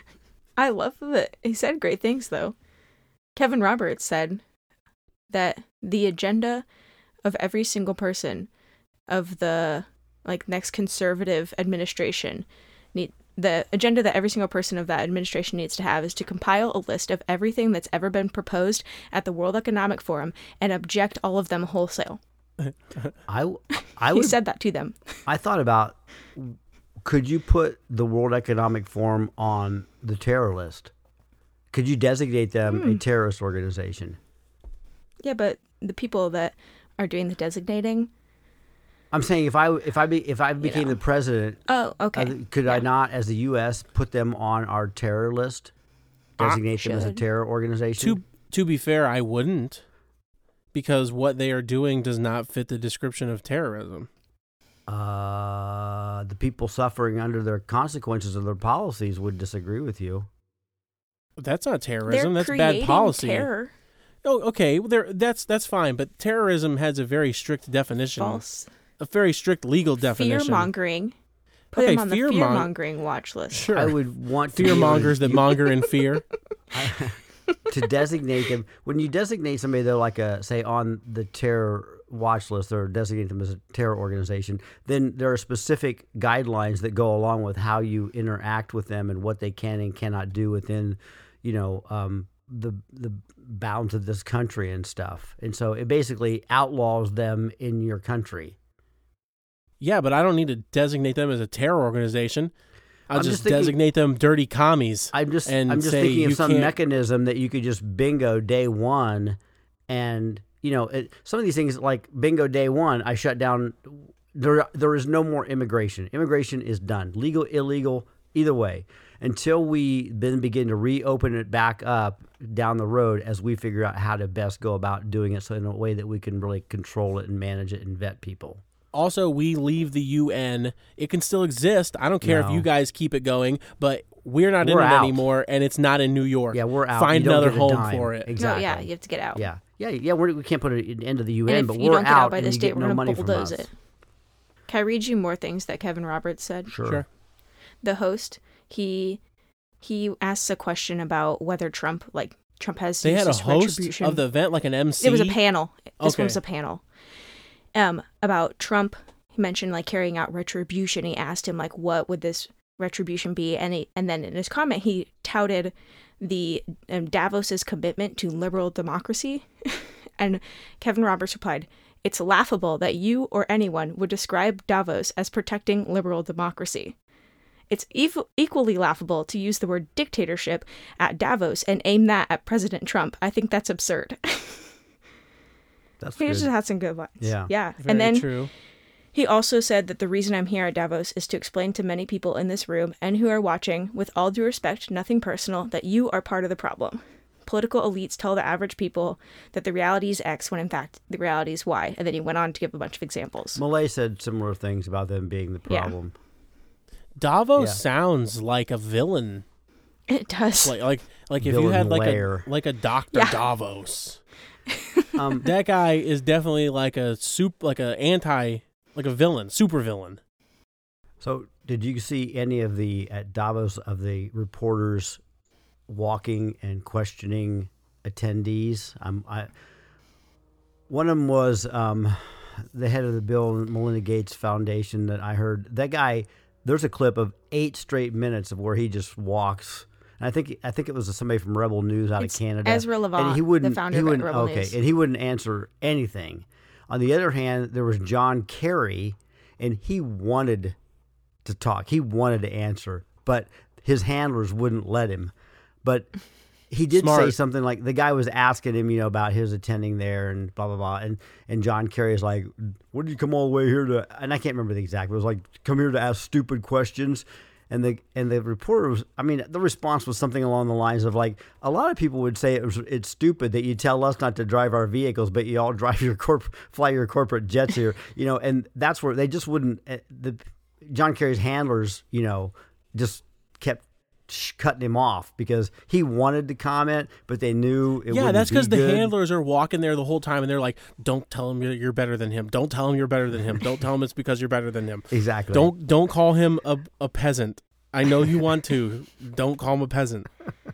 I love that he said great things, though. Kevin Roberts said that the agenda of every single person of the like next conservative administration need the agenda that every single person of that administration needs to have is to compile a list of everything that's ever been proposed at the World Economic Forum and object all of them wholesale. I, I He would. said that to them. I thought about, could you put the World Economic Forum on the terror list? Could you designate them Hmm. a terrorist organization? Yeah, but the people that are doing the designating. I'm saying if I if I be if I became know. the president, Oh, okay. uh, could I Yeah. not, as the U S, put them on our terror list? Designate them as a should. terror organization. To to be fair, I wouldn't, because what they are doing does not fit the description of terrorism. Uh, the people suffering under their consequences of their policies would disagree with you. That's not They're terrorism. That's bad creating policy. terror. Oh, okay. Well, there, that's that's fine. But terrorism has a very strict definition, False. a very strict legal definition. Fear mongering. Put Okay, him on the fear fear mong- mongering watch list. Sure. I would want to Fear be able to- mongers that you- monger in fear. to designate them. When you designate somebody, they're like a say on the terror watch list or designate them as a terror organization, then there are specific guidelines that go along with how you interact with them and what they can and cannot do within, you know, um, the the bounds of this country and stuff. And so it basically outlaws them in your country. Yeah, but I don't need to designate them as a terror organization. I'll I'm just, just thinking- designate them dirty commies. I'm just and I'm just say thinking you of some can't- mechanism that you could just bingo day one, and you know it, some of these things like bingo day one. I shut down. There there is no more immigration. Immigration is done. Legal, illegal, either way. Until we then begin to reopen it back up down the road as we figure out how to best go about doing it, so in a way that we can really control it and manage it and vet people. Also, we leave the U N. It can still exist. I don't care if No. you guys keep it going, but we're not We're in it out. anymore, and it's not in New York. Yeah, we're out. Find You don't another get a home dime. for it. Exactly. No, yeah, you have to get out. Yeah, yeah, yeah. We're, we can't put it into the U N, And if but you we're don't get out by and this you date, get we're no going money to from bulldoze us. it. Can I read you more things that Kevin Roberts said? Sure. Sure. The host, he he asks a question about whether Trump, like, Trump has They used had a this host retribution. of the event, like an M C. It was a panel. This Okay. one was a panel. Um, about Trump. He mentioned like carrying out retribution. He asked him like, what would this retribution be? And he, and then in his comment, he touted the um, Davos's commitment to liberal democracy. And Kevin Roberts replied, "It's laughable that you or anyone would describe Davos as protecting liberal democracy. It's ev- equally laughable to use the word dictatorship at Davos and aim that at President Trump. I think that's absurd." That's He good. just had some good lines. Yeah. Yeah. Very and then true. he also said that the reason I'm here at Davos is to explain to many people in this room and who are watching, with all due respect, nothing personal, that you are part of the problem. Political elites tell the average people that the reality is X when in fact the reality is Y. And then he went on to give a bunch of examples. Malay said similar things about them being the Yeah. problem. Davos Yeah. sounds like a villain. It does. Like like like if you Villain had like lair. a like a Doctor Yeah. Davos. Um, That guy is definitely like a soup like a anti like a villain, super villain. so, did you see any of the at Davos of the reporters walking and questioning attendees? Um, I one of them was um, the head of the Bill and Melinda Gates Foundation. That I heard that guy. There's a clip of eight straight minutes of where he just walks. And I think I think it was somebody from Rebel News out It's of Canada. Ezra Levant, and he the wouldn't, founder he of wouldn't, Rebel okay, News. and he wouldn't answer anything. On the other hand, there was John Kerry, and he wanted to talk. He wanted to answer, but his handlers wouldn't let him. But he did Smart. say something like the guy was asking him, you know, about his attending there and blah blah blah, and and John Kerry is like, "What did you come all the way here to?" And I can't remember the exact. But it was like, "Come here to ask stupid questions." And the and the reporter was, I mean, the response was something along the lines of like, a lot of people would say it was it's stupid that you tell us not to drive our vehicles, but you all drive your corp fly your corporate jets here, you know. And that's where they just wouldn't. uh, The John Kerry's handlers, you know, just kept sh- cutting him off because he wanted to comment, but they knew it Yeah, wouldn't that's be because the good. handlers are walking there the whole time, and they're like, "Don't tell him you're you're better than him. Don't tell him you're better than him. Don't tell him it's because you're better than him. Exactly. Don't don't call him a a peasant. I know you want to. Don't call him a peasant."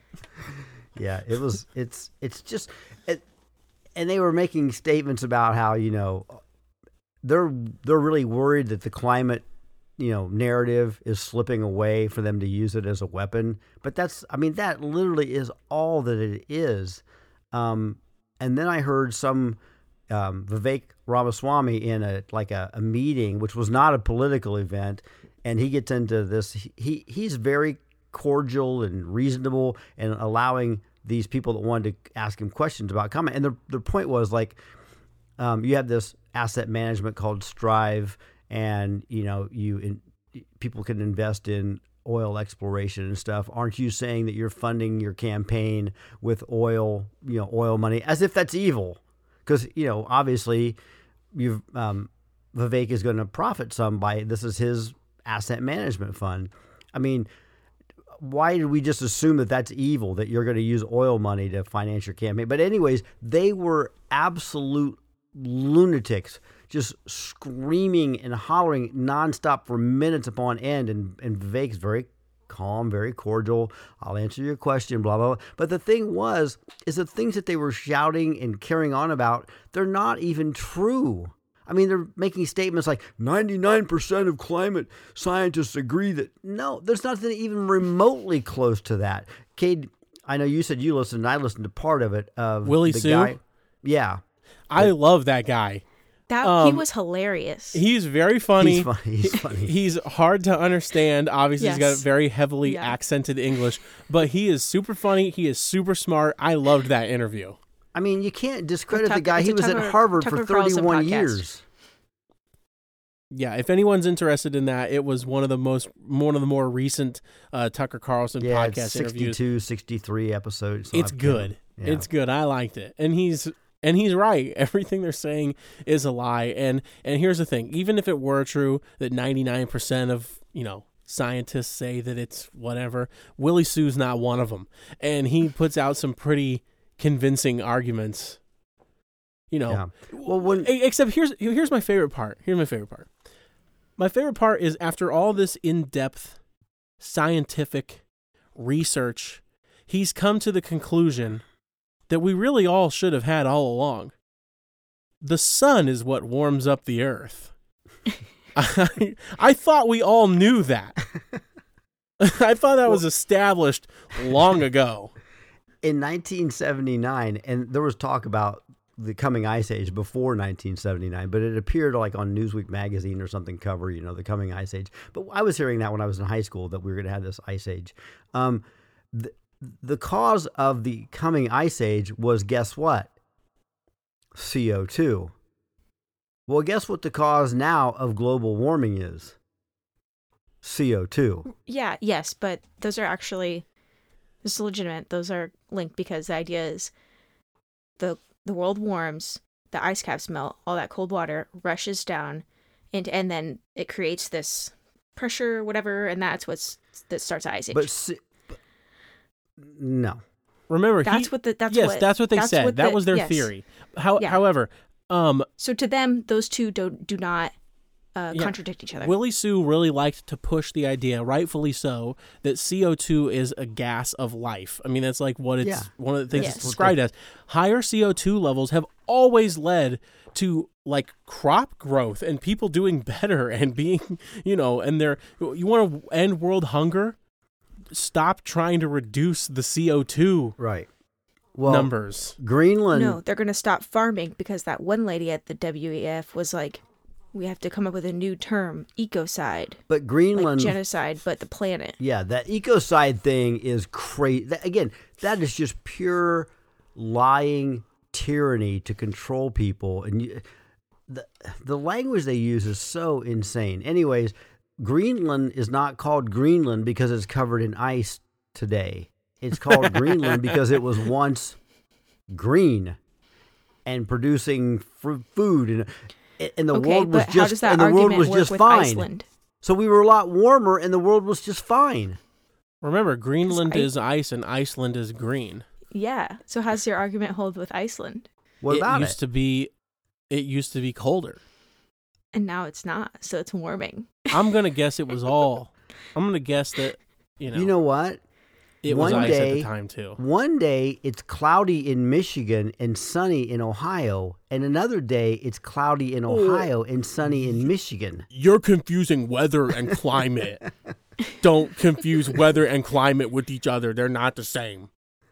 Yeah, it was. It's it's just, it, and they were making statements about how, you know, they're they're really worried that the climate, you know, narrative is slipping away for them to use it as a weapon. But that's, I mean, that literally is all that it is. Um, and then I heard some um, Vivek Ramaswamy in a like a, a meeting, which was not a political event, and he gets into this. He he's very cordial and reasonable and allowing these people that wanted to ask him questions about comment. And the the point was like, um, you have this asset management called Strive, and you know you in, people can invest in oil exploration and stuff. Aren't you saying that you're funding your campaign with oil, you know, oil money, as if that's evil? Because you know, obviously, you've um, Vivek is going to profit some by this is his asset management fund. I mean, why did we just assume that that's evil, that you're going to use oil money to finance your campaign? But anyways, they were absolute lunatics, just screaming and hollering nonstop for minutes upon end. And, and Vivek's very calm, very cordial. I'll answer your question, blah, blah, blah. But the thing was, is the things that they were shouting and carrying on about, they're not even true. I mean, they're making statements like ninety-nine percent of climate scientists agree that, no, there's nothing even remotely close to that. Cade, I know you said you listened, and I listened to part of it. Of Willie the Sue? guy. Yeah. I love that guy. That Um, he was hilarious. He's very funny. He's funny. He's funny. He's hard to understand. Obviously, he's got Yes. very heavily Yeah. accented English, but he is super funny. He is super smart. I loved that interview. I mean, you can't discredit Tucker- the guy. it's He a was Tucker- at Harvard Tucker for Carlson thirty-one podcast. years. Yeah, if anyone's interested in that, it was one of the most one of the more recent uh, Tucker Carlson Yeah, it's podcast interviews. sixty-two, sixty-three episodes. so It's I've good. counted. Yeah. It's good. I liked it, and he's and he's right. Everything they're saying is a lie. And and here's the thing: even if it were true that ninety-nine percent of you know scientists say that it's whatever. Willie Sue's not one of them. And he puts out some pretty convincing arguments. You know, Yeah. Well, when except here's here's my favorite part. Here's my favorite part. My favorite part is after all this in-depth scientific research, he's come to the conclusion that we really all should have had all along. The sun is what warms up the earth. I, I thought we all knew that. I thought that was established long ago. in nineteen seventy-nine, and there was talk about the coming ice age before nineteen seventy-nine, but it appeared like on Newsweek magazine or something cover, you know, the coming ice age. But I was hearing that when I was in high school that we were going to have this ice age. Um, the, the cause of the coming ice age was, guess what? C O two. Well, guess what the cause now of global warming is? C O two. Yeah, yes, but those are actually, this is legitimate. Those are linked because the idea is the the world warms, the ice caps melt, all that cold water rushes down, and and then it creates this pressure, whatever, and that's what's that starts the ice age. But, C- but no. Remember, that's he, what the that's yes, what that's what they that's said. what that the- was their yes. theory. How, Yeah. However, um, So to them, those two don't do not uh, Yeah. contradict each other. Willie Sue really liked to push the idea, rightfully so, that C O two is a gas of life. I mean, that's like what it's Yeah. one of the things Yes. it's described as. Higher C O two levels have always led to like crop growth and people doing better and being, you know, and they're, you want to end world hunger? Stop trying to reduce the C O two Right. Well, numbers. Greenland. No, they're going to stop farming because that one lady at the W E F was like, we have to come up with a new term, ecocide, But like Greenland. genocide, but the planet. Yeah, that ecocide thing is crazy. Again, that is just pure lying tyranny to control people. And you, the the language they use is so insane. Anyways, Greenland is not called Greenland because it's covered in ice today. It's called Greenland because it was once green and producing fr- food, and and the Okay, world was but how just does that and the world argument was work just with fine. Iceland? So we were a lot warmer, and the world was just fine. Remember, Greenland I- is ice and Iceland is green. Yeah. So how's your argument hold with Iceland? What it about used it? to be, it used to be colder. And now it's not. So it's warming. I'm gonna guess it was all. I'm gonna guess that you know. You know what? it was one ice at day- the time too. One day it's cloudy in Michigan and sunny in Ohio, and another day it's cloudy in Ohio and sunny in Michigan. You're confusing weather and climate. Don't confuse weather and climate with each other. They're not the same.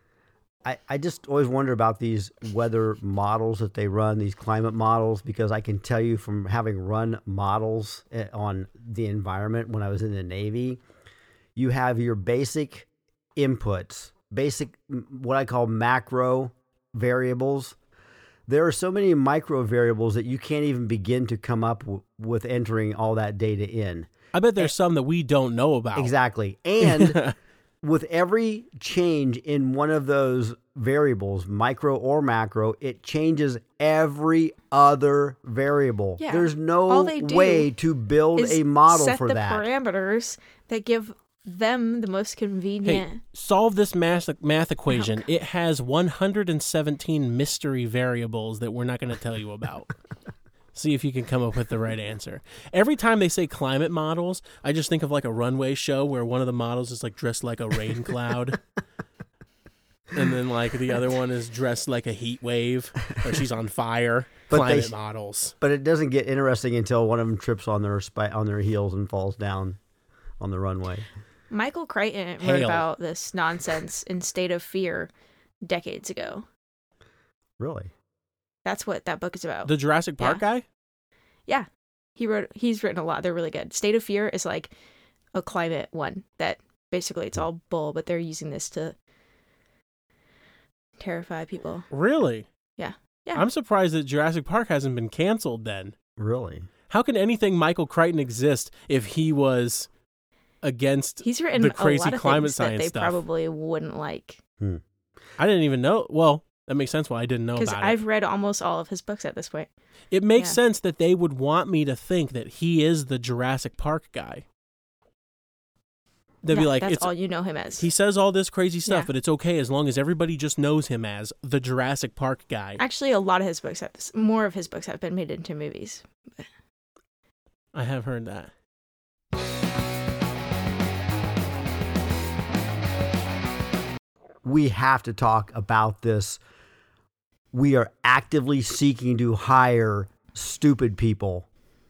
I, I just always wonder about these weather models that they run, these climate models, because I can tell you from having run models eh, on the environment when I was in the Navy, you have your basic inputs, basic, m- what I call macro variables. There are so many micro variables that you can't even begin to come up w- with entering all that data in. I bet there's some that we don't know about. Exactly. And with every change in one of those variables, micro or macro, it changes every other variable. Yeah. There's no All they do way to build Is a model set for the that. parameters that give them the most convenient. Hey, solve this math math equation. It has one hundred seventeen mystery variables that we're not going to tell you about. See if you can come up with the right answer. Every time they say climate models, I just think of like a runway show where one of the models is like dressed like a rain cloud. And then like the other one is dressed like a heat wave or she's on fire. But Climate they- models. But it doesn't get interesting until one of them trips on their spi- on their heels and falls down on the runway. Michael Crichton wrote Hail. about this nonsense in State of Fear decades ago. Really? That's what that book is about. The Jurassic Park guy? Yeah. He wrote he's written a lot. They're really good. State of Fear is like a climate one that basically it's all bull, but they're using this to terrify people. Really? Yeah. Yeah. I'm surprised that Jurassic Park hasn't been canceled then. Really? How can anything Michael Crichton exist if he was against He's written the crazy a lot of climate things that science they stuff? probably wouldn't like. I didn't even know. Well, that makes sense why I didn't know Because about it. I've read almost all of his books at this point. It makes yeah. sense that they would want me to think that he is the Jurassic Park guy. They'd Yeah, be like, that's it's, all you know him as. he says all this crazy stuff, Yeah. but it's okay as long as everybody just knows him as the Jurassic Park guy. Actually, a lot of his books have more of his books have been made into movies. I have heard that. We have to talk about this. We are actively seeking to hire stupid people.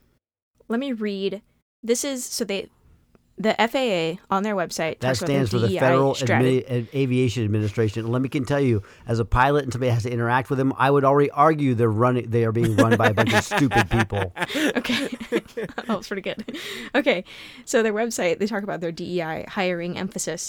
Let me read. This is so they, the F A A on their website. That talks about their stands for the D E I Federal strategy. Admi- Aviation Administration. And let me can tell you, as a pilot and somebody has to interact with them, I would already argue they're running. They are being run by a bunch of stupid people. Okay. Oh, it's pretty good. Okay. So their website, they talk about their D E I hiring emphasis.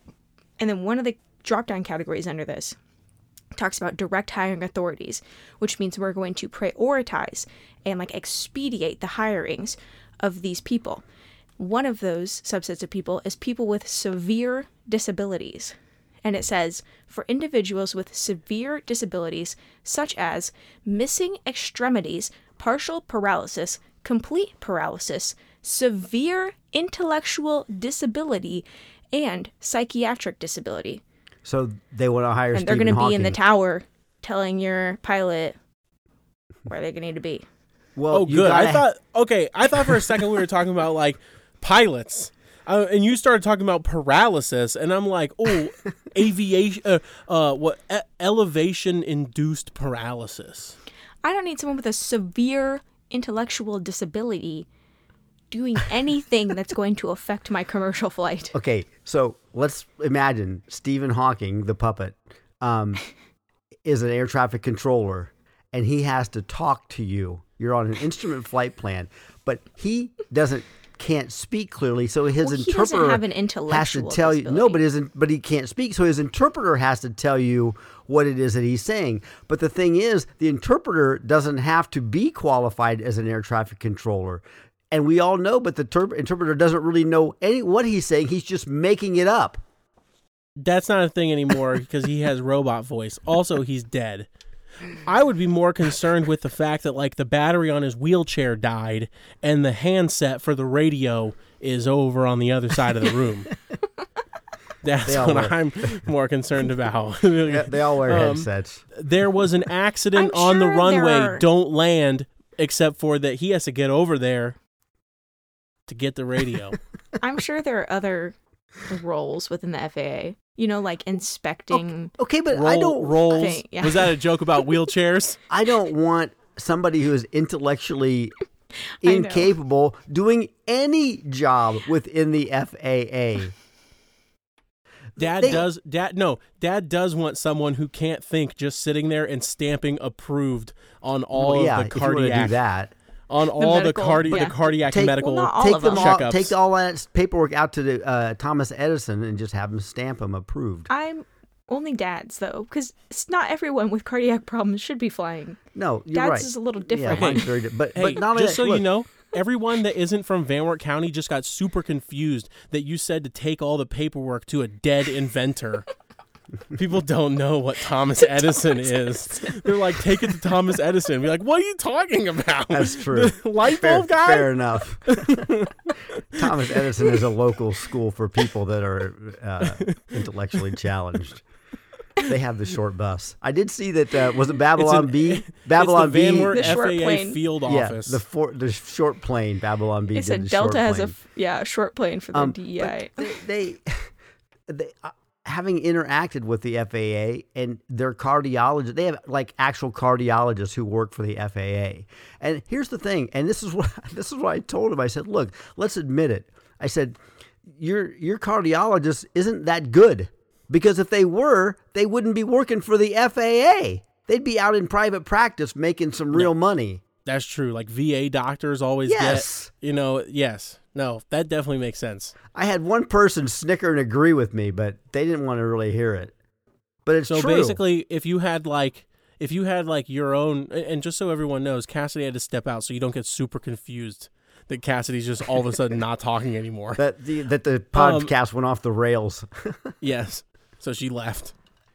And then one of the drop-down categories under this talks about direct hiring authorities, which means we're going to prioritize and like expedite the hirings of these people. One of those subsets of people is people with severe disabilities. And it says, for individuals with severe disabilities, such as missing extremities, partial paralysis, complete paralysis, severe intellectual disability, and psychiatric disability. So they want to hire And they're Stephen going to be in the Hawking. tower telling your pilot where they're going to need to be. Well, Oh, you good. I gotta- thought, okay, I thought for a second we were talking about like pilots. Uh, and you started talking about paralysis, and I'm like, oh, aviation, uh, uh, what, e- elevation-induced paralysis. I don't need someone with a severe intellectual disability doing anything that's going to affect my commercial flight. Okay, so let's imagine Stephen Hawking, the puppet, um, is an air traffic controller, and he has to talk to you. You're on an instrument flight plan, but he doesn't can't speak clearly, so his Well, he doesn't interpreter have an has to intellectual tell you. No, disability. but isn't but he can't speak, so his interpreter has to tell you what it is that he's saying. But the thing is, the interpreter doesn't have to be qualified as an air traffic controller. And we all know, but the ter- interpreter doesn't really know any what he's saying. He's just making it up. That's not a thing anymore because he has robot voice. Also, he's dead. I would be more concerned with the fact that like the battery on his wheelchair died and the handset for the radio is over on the other side of the room. That's They all what wear- I'm more concerned about. Yeah, they all wear Um, headsets. There was an accident I'm on the sure there runway. are- Don't land, except for that he has to get over there to get the radio. I'm sure there are other roles within the F A A. You know, like inspecting. Okay, but Roll, I don't. rolls. Thing, yeah. Was that a joke about wheelchairs? I don't want somebody who is intellectually I know. incapable doing any job within the F A A. Dad They- does. Dad no. Dad does want someone who can't think, just sitting there and stamping approved on all Well, of yeah, the if you want to do cardiac, that, on all the medical, cardi- yeah. the cardiac Take- medical Well, not all take of them them. all, checkups. take all that paperwork out to the, uh, Thomas Edison and just have him stamp them approved. I'm only dads though, because it's not everyone with cardiac problems should be flying. No, you're Dad's right. is a little Yeah, different. mine's very di- but Hey, but not only just that, so you look, know, everyone that isn't from Van Wert County just got super confused that you said to take all the paperwork to a dead inventor. People don't know what Thomas Edison is. They're like, take it to Thomas Edison. Be like, what are you talking about? That's true. The light Fair, bulb guy? fair enough. Thomas Edison is a local school for people that are uh, intellectually challenged. They have the short bus. I did see that. Uh, was it Babylon an- B? Babylon it's the Van B. Wert The short F A A plane. field Yeah, office. the for, the short plane. Babylon B. It did said the Delta short has a plane. f- yeah a short plane for the Um, D E I. but they, they, they uh, having interacted with the F A A and their cardiologists, they have like actual cardiologists who work for the F A A. And here's the thing, and this is what this is what I told him. I said, look, let's admit it. I said, your your cardiologist isn't that good, because if they were, they wouldn't be working for the F A A. They'd be out in private practice making some real money. That's true. Like V A doctors always Yes. get, you know, yes. No, that definitely makes sense. I had one person snicker and agree with me, but they didn't want to really hear it. But it's So true. basically, if you had like, if you had like your own, and just so everyone knows, Cassidy had to step out so you don't get super confused that Cassidy's just all of a sudden not talking anymore. that the that the Um, podcast went off the rails. Yes. So she left.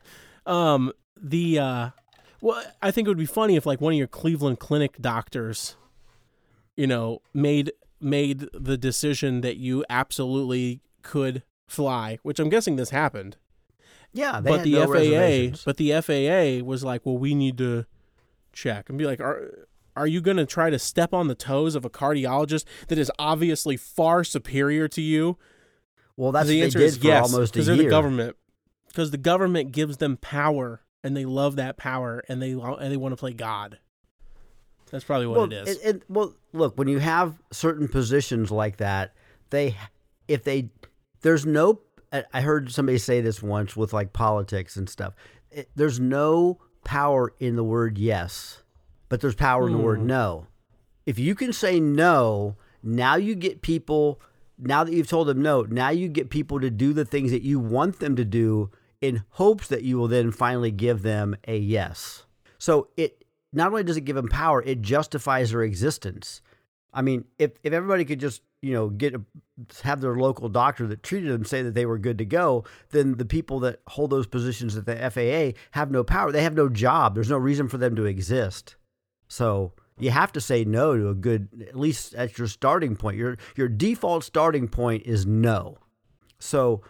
Um, the, uh, well, I think it would be funny if like one of your Cleveland Clinic doctors, you know, made, made the decision that you absolutely could fly, which I'm guessing this happened. Yeah, they but had the no F A A, reservations. but the F A A was like, well, we need to check and be like, are are you going to try to step on the toes of a cardiologist that is obviously far superior to you? Well, that's the what answer they did is for yes, almost a because year. they're the government. Because the government gives them power, and they love that power, and they and they want to play God. That's probably what well, it is. It, it, well, look, when you have certain positions like that, they, if they, there's no. I heard somebody say this once with like politics and stuff. It, there's no power in the word yes, but there's power in the word no. If you can say no, now you get people. Now that you've told them no, now you get people to do the things that you want them to do in hopes that you will then finally give them a yes. So it not only does it give them power, it justifies their existence. I mean, if, if everybody could just, you know, get a, have their local doctor that treated them say that they were good to go, then the people that hold those positions at the F A A have no power. They have no job. There's no reason for them to exist. So you have to say no to a good, at least at your starting point. Your your default starting point is no. So,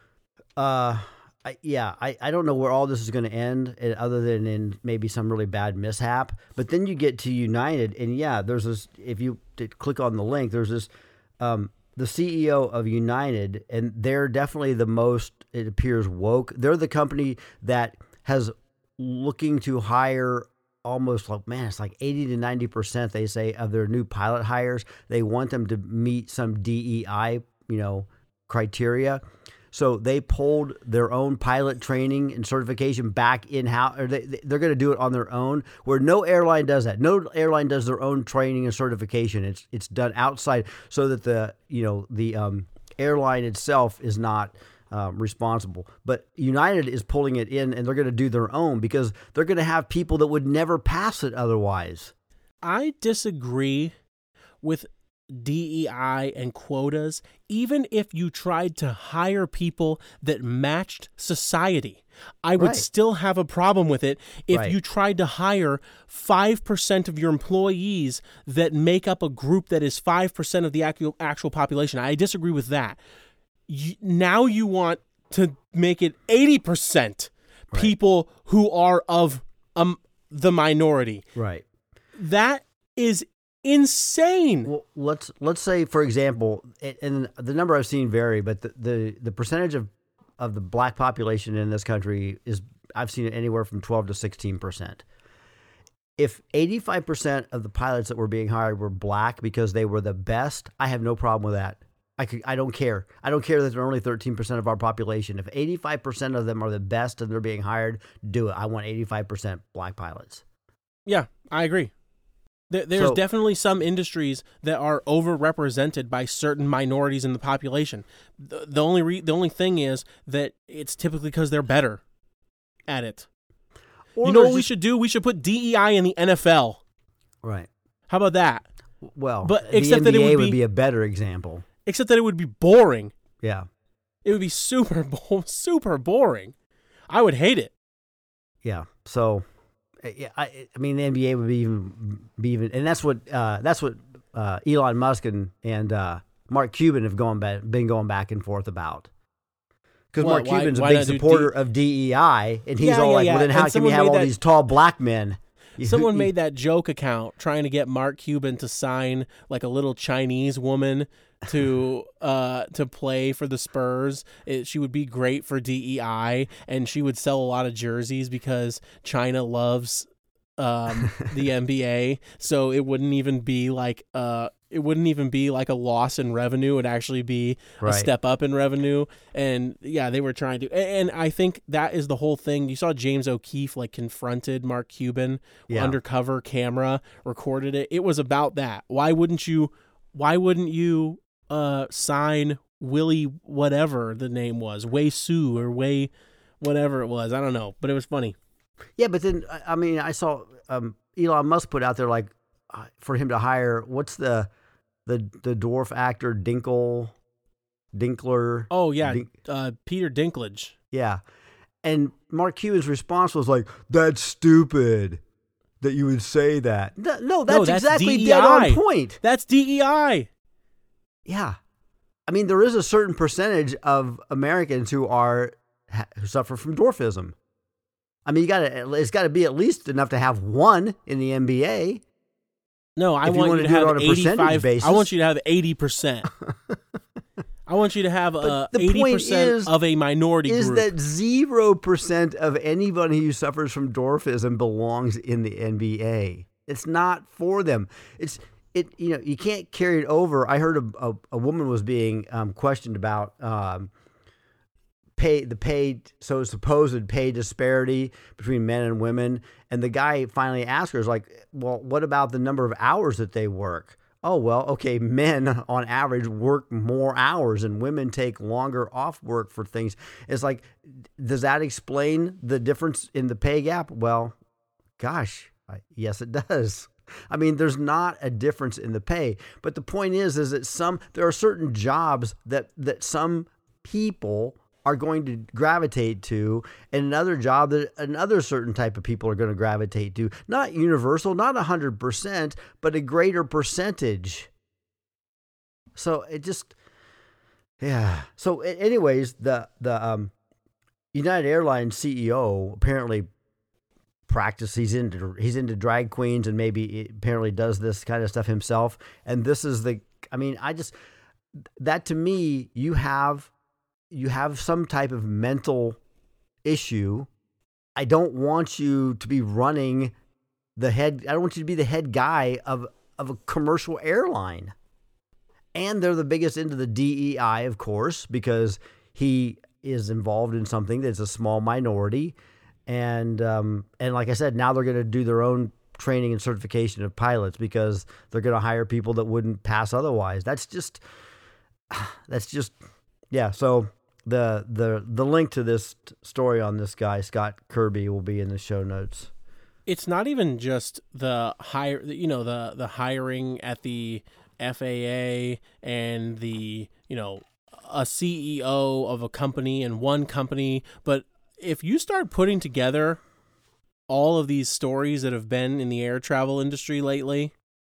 uh, I, yeah, I, I don't know where all this is going to end, other than in maybe some really bad mishap. But then you get to United, and yeah, there's this. If you click on the link, there's this. Um, the C E O of United, and they're definitely the most, it appears, woke. They're the company that has looking to hire almost like, man, it's like eighty to ninety percent, they say, of their new pilot hires. They want them to meet some D E I, you know, criteria. So they pulled their own pilot training and certification back in-house, or they, they're going to do it on their own, where no airline does that. No airline does their own training and certification. It's it's done outside, so that the, you know, the um, airline itself is not um, responsible. But United is pulling it in, and they're going to do their own, because they're going to have people that would never pass it otherwise. I disagree with D E I and quotas, even if you tried to hire people that matched society. I would Right. still have a problem with it if Right. you tried to hire five percent of your employees that make up a group that is five percent of the actual, actual population. I disagree with that. You, now you want to make it eighty percent Right. people who are of um, the minority. Right. That is insane. Well, let's let's say, for example, and the number I've seen vary, but the, the, the percentage of, of the black population in this country is, I've seen it anywhere from twelve to sixteen percent. If eighty-five percent of the pilots that were being hired were black because they were the best, I have no problem with that. I could, I don't care. I don't care that they're only thirteen percent of our population. If eighty-five percent of them are the best and they're being hired, do it. I want eighty-five percent black pilots. Yeah, I agree. There's So- definitely some industries that are overrepresented by certain minorities in the population. The, the only re, the only thing is that it's typically because they're better at it. Or You know what there's we just- should do? We should put D E I in the N F L. Right. How about that? Well, But the except that it N B A would would be- be a better example. Except that it would be boring. Yeah. It would be super, bo- super boring. I would hate it. Yeah. So, yeah, I, I mean, the N B A would be even, be even, and that's what uh, that's what uh, Elon Musk and and uh, Mark Cuban have gone back, been going back and forth about. Because What, Mark why- Cuban's a why big not do supporter D- of D E I, and he's Yeah, all yeah, like, yeah. "Well, then And how can you someone have made all that- these tall black men?" Someone made that joke account trying to get Mark Cuban to sign like a little Chinese woman to uh to play for the Spurs. It, she would be great for D E I, and she would sell a lot of jerseys because China loves um the N B A. So it wouldn't even be like uh it wouldn't even be like a loss in revenue. It'd actually be Right. a step up in revenue. And yeah, they were trying to, and I think that is the whole thing. You saw James O'Keefe like confronted Mark Cuban, Yeah. undercover camera, recorded it. It was about that. Why wouldn't you, why wouldn't you uh, sign Willie, whatever the name was, Wei Su or Wei, whatever it was. I don't know, but it was funny. Yeah, but then I- I mean, I saw um, Elon Musk put out there like uh, for him to hire what's the the the dwarf actor Dinkle Dinkler. Oh yeah, Dink- uh, Peter Dinklage. Yeah. And Mark Cuban's response was like, "That's stupid that you would say that." No, no that's, that's exactly D E dead I. on point. That's D E I. Yeah. I mean, there is a certain percentage of Americans who are who suffer from dwarfism. I mean, you got to it's got to be at least enough to have one in the N B A. No, I if want you, you to do have it on a eighty-five. percentage basis. I want you to have eighty percent. I want you to have uh, the eighty point percent is- of a minority is group. that zero percent of anybody who suffers from dwarfism belongs in the N B A. It's not for them. It's it. You know, you can't carry it over. I heard a a, a woman was being um, questioned about um, pay the pay so supposed pay disparity between men and women, and the guy finally asked her, "Is like, well, what about the number of hours that they work?" Oh, well, okay, men on average work more hours and women take longer off work for things. It's like, does that explain the difference in the pay gap? Well, gosh, I, yes, it does. I mean, there's not a difference in the pay. But the point is, is that some there are certain jobs that, that some people are going to gravitate to, and another job that another certain type of people are going to gravitate to. Not universal, not one hundred percent, but a greater percentage. So it just, yeah. So anyways, the the um, United Airlines C E O apparently practice. He's into he's into drag queens and maybe apparently does this kind of stuff himself. And this is the, I mean, I just, that to me, you have you have some type of mental issue. I don't want you to be running the head. I don't want you to be the head guy of, of a commercial airline. And they're the biggest into the D E I, of course, because he is involved in something that's a small minority. And, um, and like I said, now they're going to do their own training and certification of pilots because they're going to hire people that wouldn't pass otherwise. That's just, that's just, yeah. So, The the the link to this story on this guy, Scott Kirby, will be in the show notes. It's not even just the hire, you know, the the hiring at the F A A and the, you know, a C E O of a company and one company, but if you start putting together all of these stories that have been in the air travel industry lately,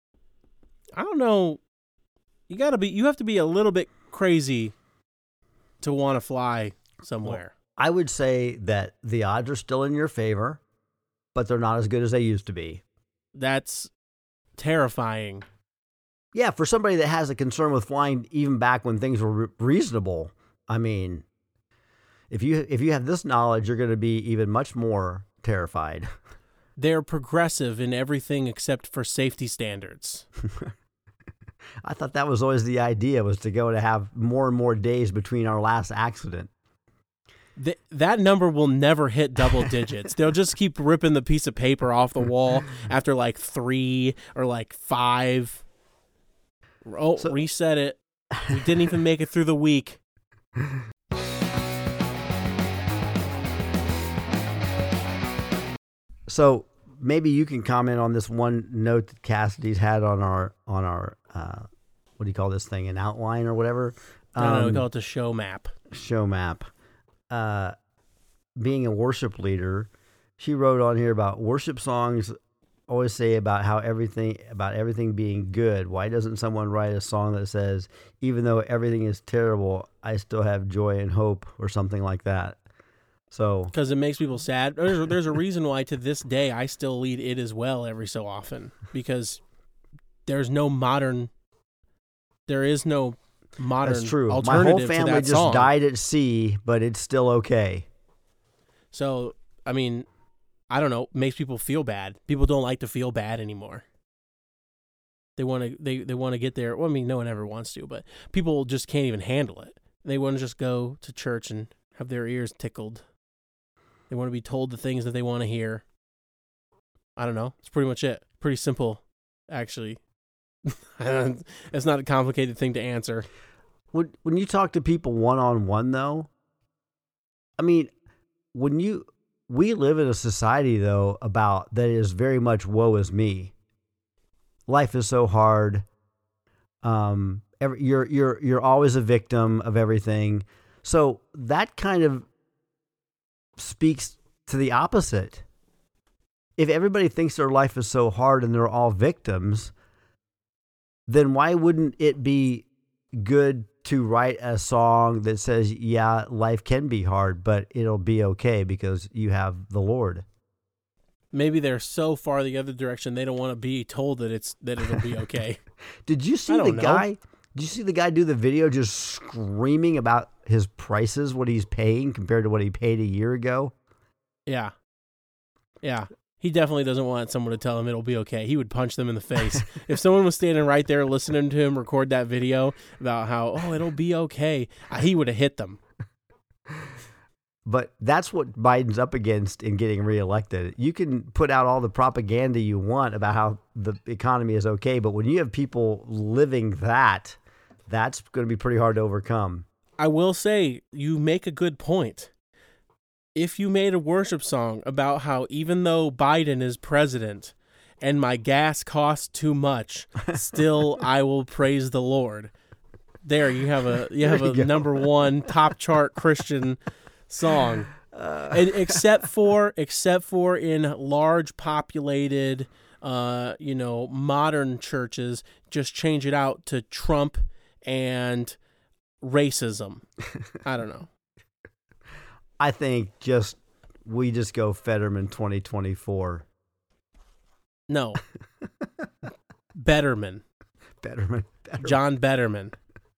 I don't know, you got to be you have to be a little bit crazy to want to fly somewhere. Well, I would say that the odds are still in your favor, but they're not as good as they used to be. That's terrifying. Yeah, for somebody that has a concern with flying even back when things were re- reasonable. I mean, if you if you have this knowledge, you're going to be even much more terrified. They're progressive in everything except for safety standards. I thought that was always the idea, was to go to have more and more days between our last accident. Th- that number will never hit double digits. They'll just keep ripping the piece of paper off the wall after like three or like five. Oh, so, reset it. We didn't even make it through the week. So maybe you can comment on this one note that Cassidy's had on our on our uh, what do you call this thing? An outline or whatever? Um, no, no, we um, call it the show map. Show map. Uh, being a worship leader, she wrote on here about worship songs always say about how everything about everything being good. Why doesn't someone write a song that says, even though everything is terrible, I still have joy and hope, or something like that? So, because it makes people sad. There's, there's a reason why to this day I still lead It As Well every so often, because there's no modern, there is no modern that's true. alternative My whole family to that just song. died at sea, but it's still okay. So, I mean, I don't know, makes people feel bad. People don't like to feel bad anymore. They want to they, they want to get there. Well, I mean, no one ever wants to, but people just can't even handle it. They want to just go to church and have their ears tickled. They want to be told the things that they want to hear. I don't know. It's pretty much it. Pretty simple, actually. It's not a complicated thing to answer. When when you talk to people one-on-one, though, I mean, when you we live in a society, though, about that is very much woe is me. Life is so hard. Um, every, you're you're you're always a victim of everything. So that kind of speaks to the opposite. If everybody thinks their life is so hard and they're all victims, then why wouldn't it be good to write a song that says, yeah, life can be hard, but it'll be okay because you have the Lord. Maybe they're so far the other direction they don't want to be told that it's that it'll be okay. Did you see I the don't know. guy? Did you see the guy do the video just screaming about his prices, what he's paying compared to what he paid a year ago? Yeah. Yeah. He definitely doesn't want someone to tell him it'll be okay. He would punch them in the face. If someone was standing right there listening to him record that video about how, oh, it'll be okay, he would have hit them. But that's what Biden's up against in getting reelected. You can put out all the propaganda you want about how the economy is okay, but when you have people living that, that's going to be pretty hard to overcome. I will say, you make a good point. If you made a worship song about how even though Biden is president and my gas costs too much, still I will praise the Lord. There, you have a you have There you a go. number one top chart Christian song. Uh, and except for except for in large populated uh you know modern churches, just change it out to Trump and racism. I don't know. I think just we just go Fetterman twenty twenty-four. No. Betterman. Betterman. Betterman. John Betterman.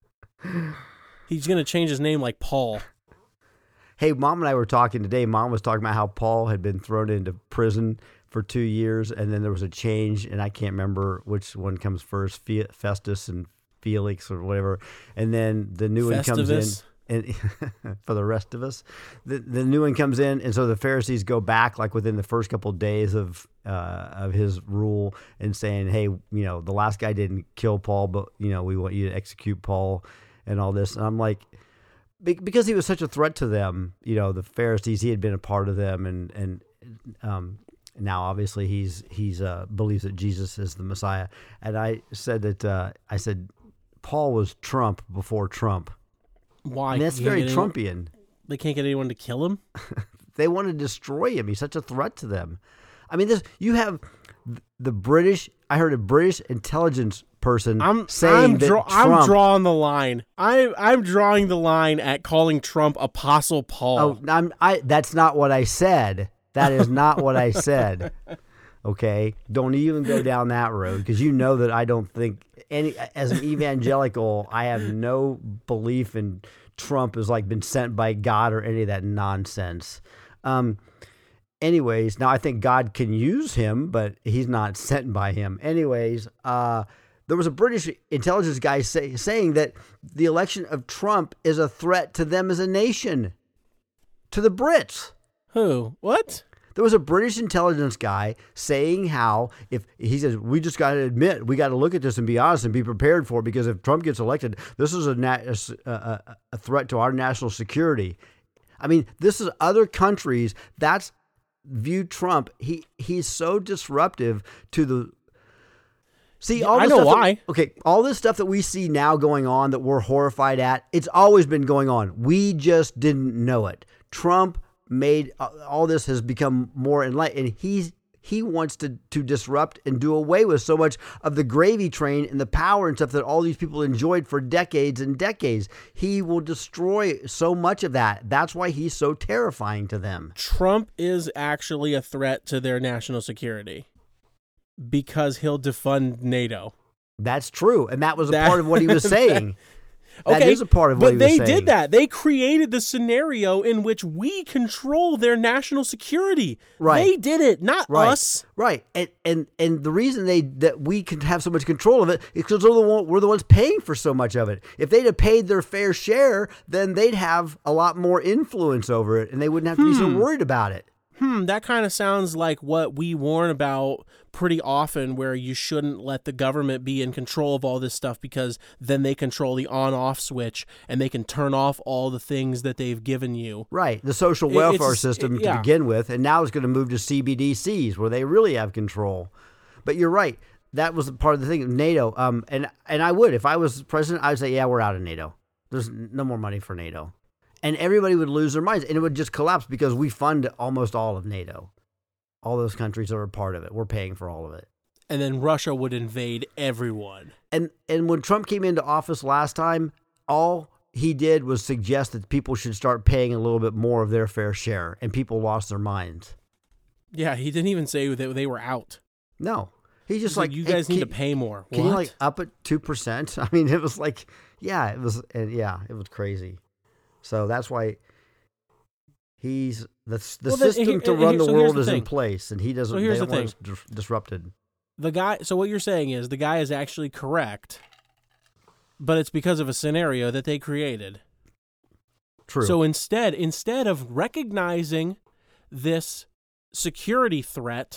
He's going to change his name like Paul. Hey, Mom and I were talking today. Mom was talking about how Paul had been thrown into prison for two years, and then there was a change, and I can't remember which one comes first, Fe- Festus and Felix or whatever. And then the new one comes in. Festivus. And for the rest of us, the the new one comes in, and so the Pharisees go back like within the first couple of days of uh, of his rule, and saying, "Hey, you know, the last guy didn't kill Paul, but you know, we want you to execute Paul," and all this. And I'm like, be- because he was such a threat to them, you know, the Pharisees, he had been a part of them, and and um, now obviously he's he's uh, believes that Jesus is the Messiah. And I said that uh, I said Paul was Trump before Trump. Why? And that's You can't very get anyone- Trumpian. They can't get anyone to kill him? They want to destroy him. He's such a threat to them. I mean, this you have the British. I heard a British intelligence person I'm saying I'm, that draw- Trump. I'm drawing the line. I I'm drawing the line at calling Trump Apostle Paul. oh, I'm, I. That's not what I said. That is not what I said. Okay, don't even go down that road because you know that I don't think any. As an evangelical, I have no belief in Trump has like been sent by God or any of that nonsense. Um, anyways, now I think God can use him, but he's not sent by him. Anyways, uh, there was a British intelligence guy say, saying that the election of Trump is a threat to them as a nation, to the Brits. Who? What? There was a British intelligence guy saying how if he says we just got to admit we got to look at this and be honest and be prepared for it because if Trump gets elected, this is a, nat- a, a, a threat to our national security. I mean, this is other countries that's viewed Trump. He he's so disruptive to the. See, all I this know stuff that- why. okay, all this stuff that we see now going on that we're horrified at, it's always been going on. We just didn't know it. Trump made uh, all this has become more enlightened, and he's he wants to to disrupt and do away with so much of the gravy train and the power and stuff that all these people enjoyed for decades and decades. He will destroy so much of that. That's why he's so terrifying to them. Trump is actually a threat to their national security because he'll defund NATO. That's true, and that was a That- part of what he was saying. That Okay, is a part of what but he was they saying. did that. They created the scenario in which we control their national security. Right. They did it, not Right. us. Right, and and and the reason they that we can have so much control of it is because we're the, one, we're the ones paying for so much of it. If they'd have paid their fair share, then they'd have a lot more influence over it, and they wouldn't have to be so worried about it. Hmm, that kind of sounds like what we warn about pretty often, where you shouldn't let the government be in control of all this stuff because then they control the on-off switch and they can turn off all the things that they've given you. Right, the social It- welfare it's- system it- to yeah. begin with, and now it's going to move to C B D Cs where they really have control. But you're right, that was part of the thing of NATO. Um, and and I would, if I was president, I would say, yeah, we're out of NATO. There's no more money for NATO. And everybody would lose their minds, and it would just collapse because we fund almost all of NATO. All those countries are a part of it. We're paying for all of it. And then Russia would invade everyone. And and when Trump came into office last time, all he did was suggest that people should start paying a little bit more of their fair share, and people lost their minds. Yeah, he didn't even say that they were out. No. He just He's like, like, you hey, guys need can- to pay more. Can what? you like up it two percent? I mean, it was like, yeah, it was, and yeah, it was crazy. So that's why he's the the Well, then, system here- to here- run the so here's world the is in thing. place, and he doesn't. So here's they the don't want it dis- disrupted. the guy? So what you're saying is the guy is actually correct, but it's because of a scenario that they created. True. So instead, instead of recognizing this security threat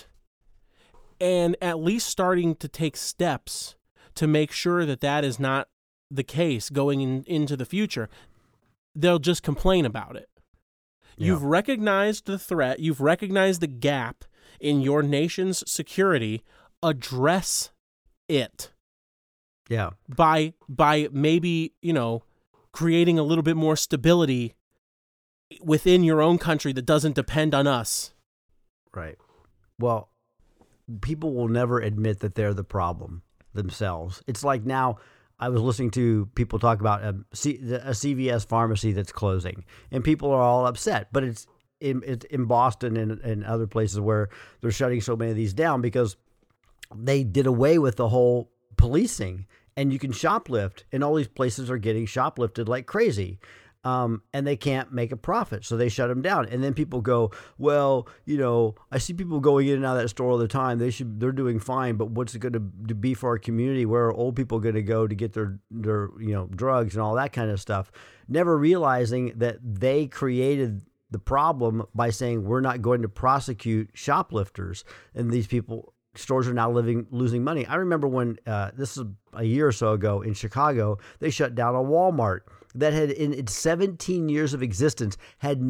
and at least starting to take steps to make sure that that is not the case going in, into the future, they'll just complain about it. Yeah. You've recognized the threat. You've recognized the gap in your nation's security. Address it yeah. by by maybe, you know, creating a little bit more stability within your own country that doesn't depend on us. Right. Well, people will never admit that they're the problem themselves. It's like now I was listening to people talk about a, C, a C V S pharmacy that's closing, and people are all upset. But it's in, it's in Boston and, and other places where they're shutting so many of these down because they did away with the whole policing, and you can shoplift, and all these places are getting shoplifted like crazy. Um, and they can't make a profit, so they shut them down. And then people go, well, you know, I see people going in and out of that store all the time. They should, they're doing fine, but what's it going to be for our community? Where are old people going to go to get their, their, you know, drugs and all that kind of stuff? Never realizing that they created the problem by saying we're not going to prosecute shoplifters, and these people. Stores are now living losing money. I remember when uh, this is a year or so ago in Chicago, they shut down a Walmart that had in its seventeen years of existence had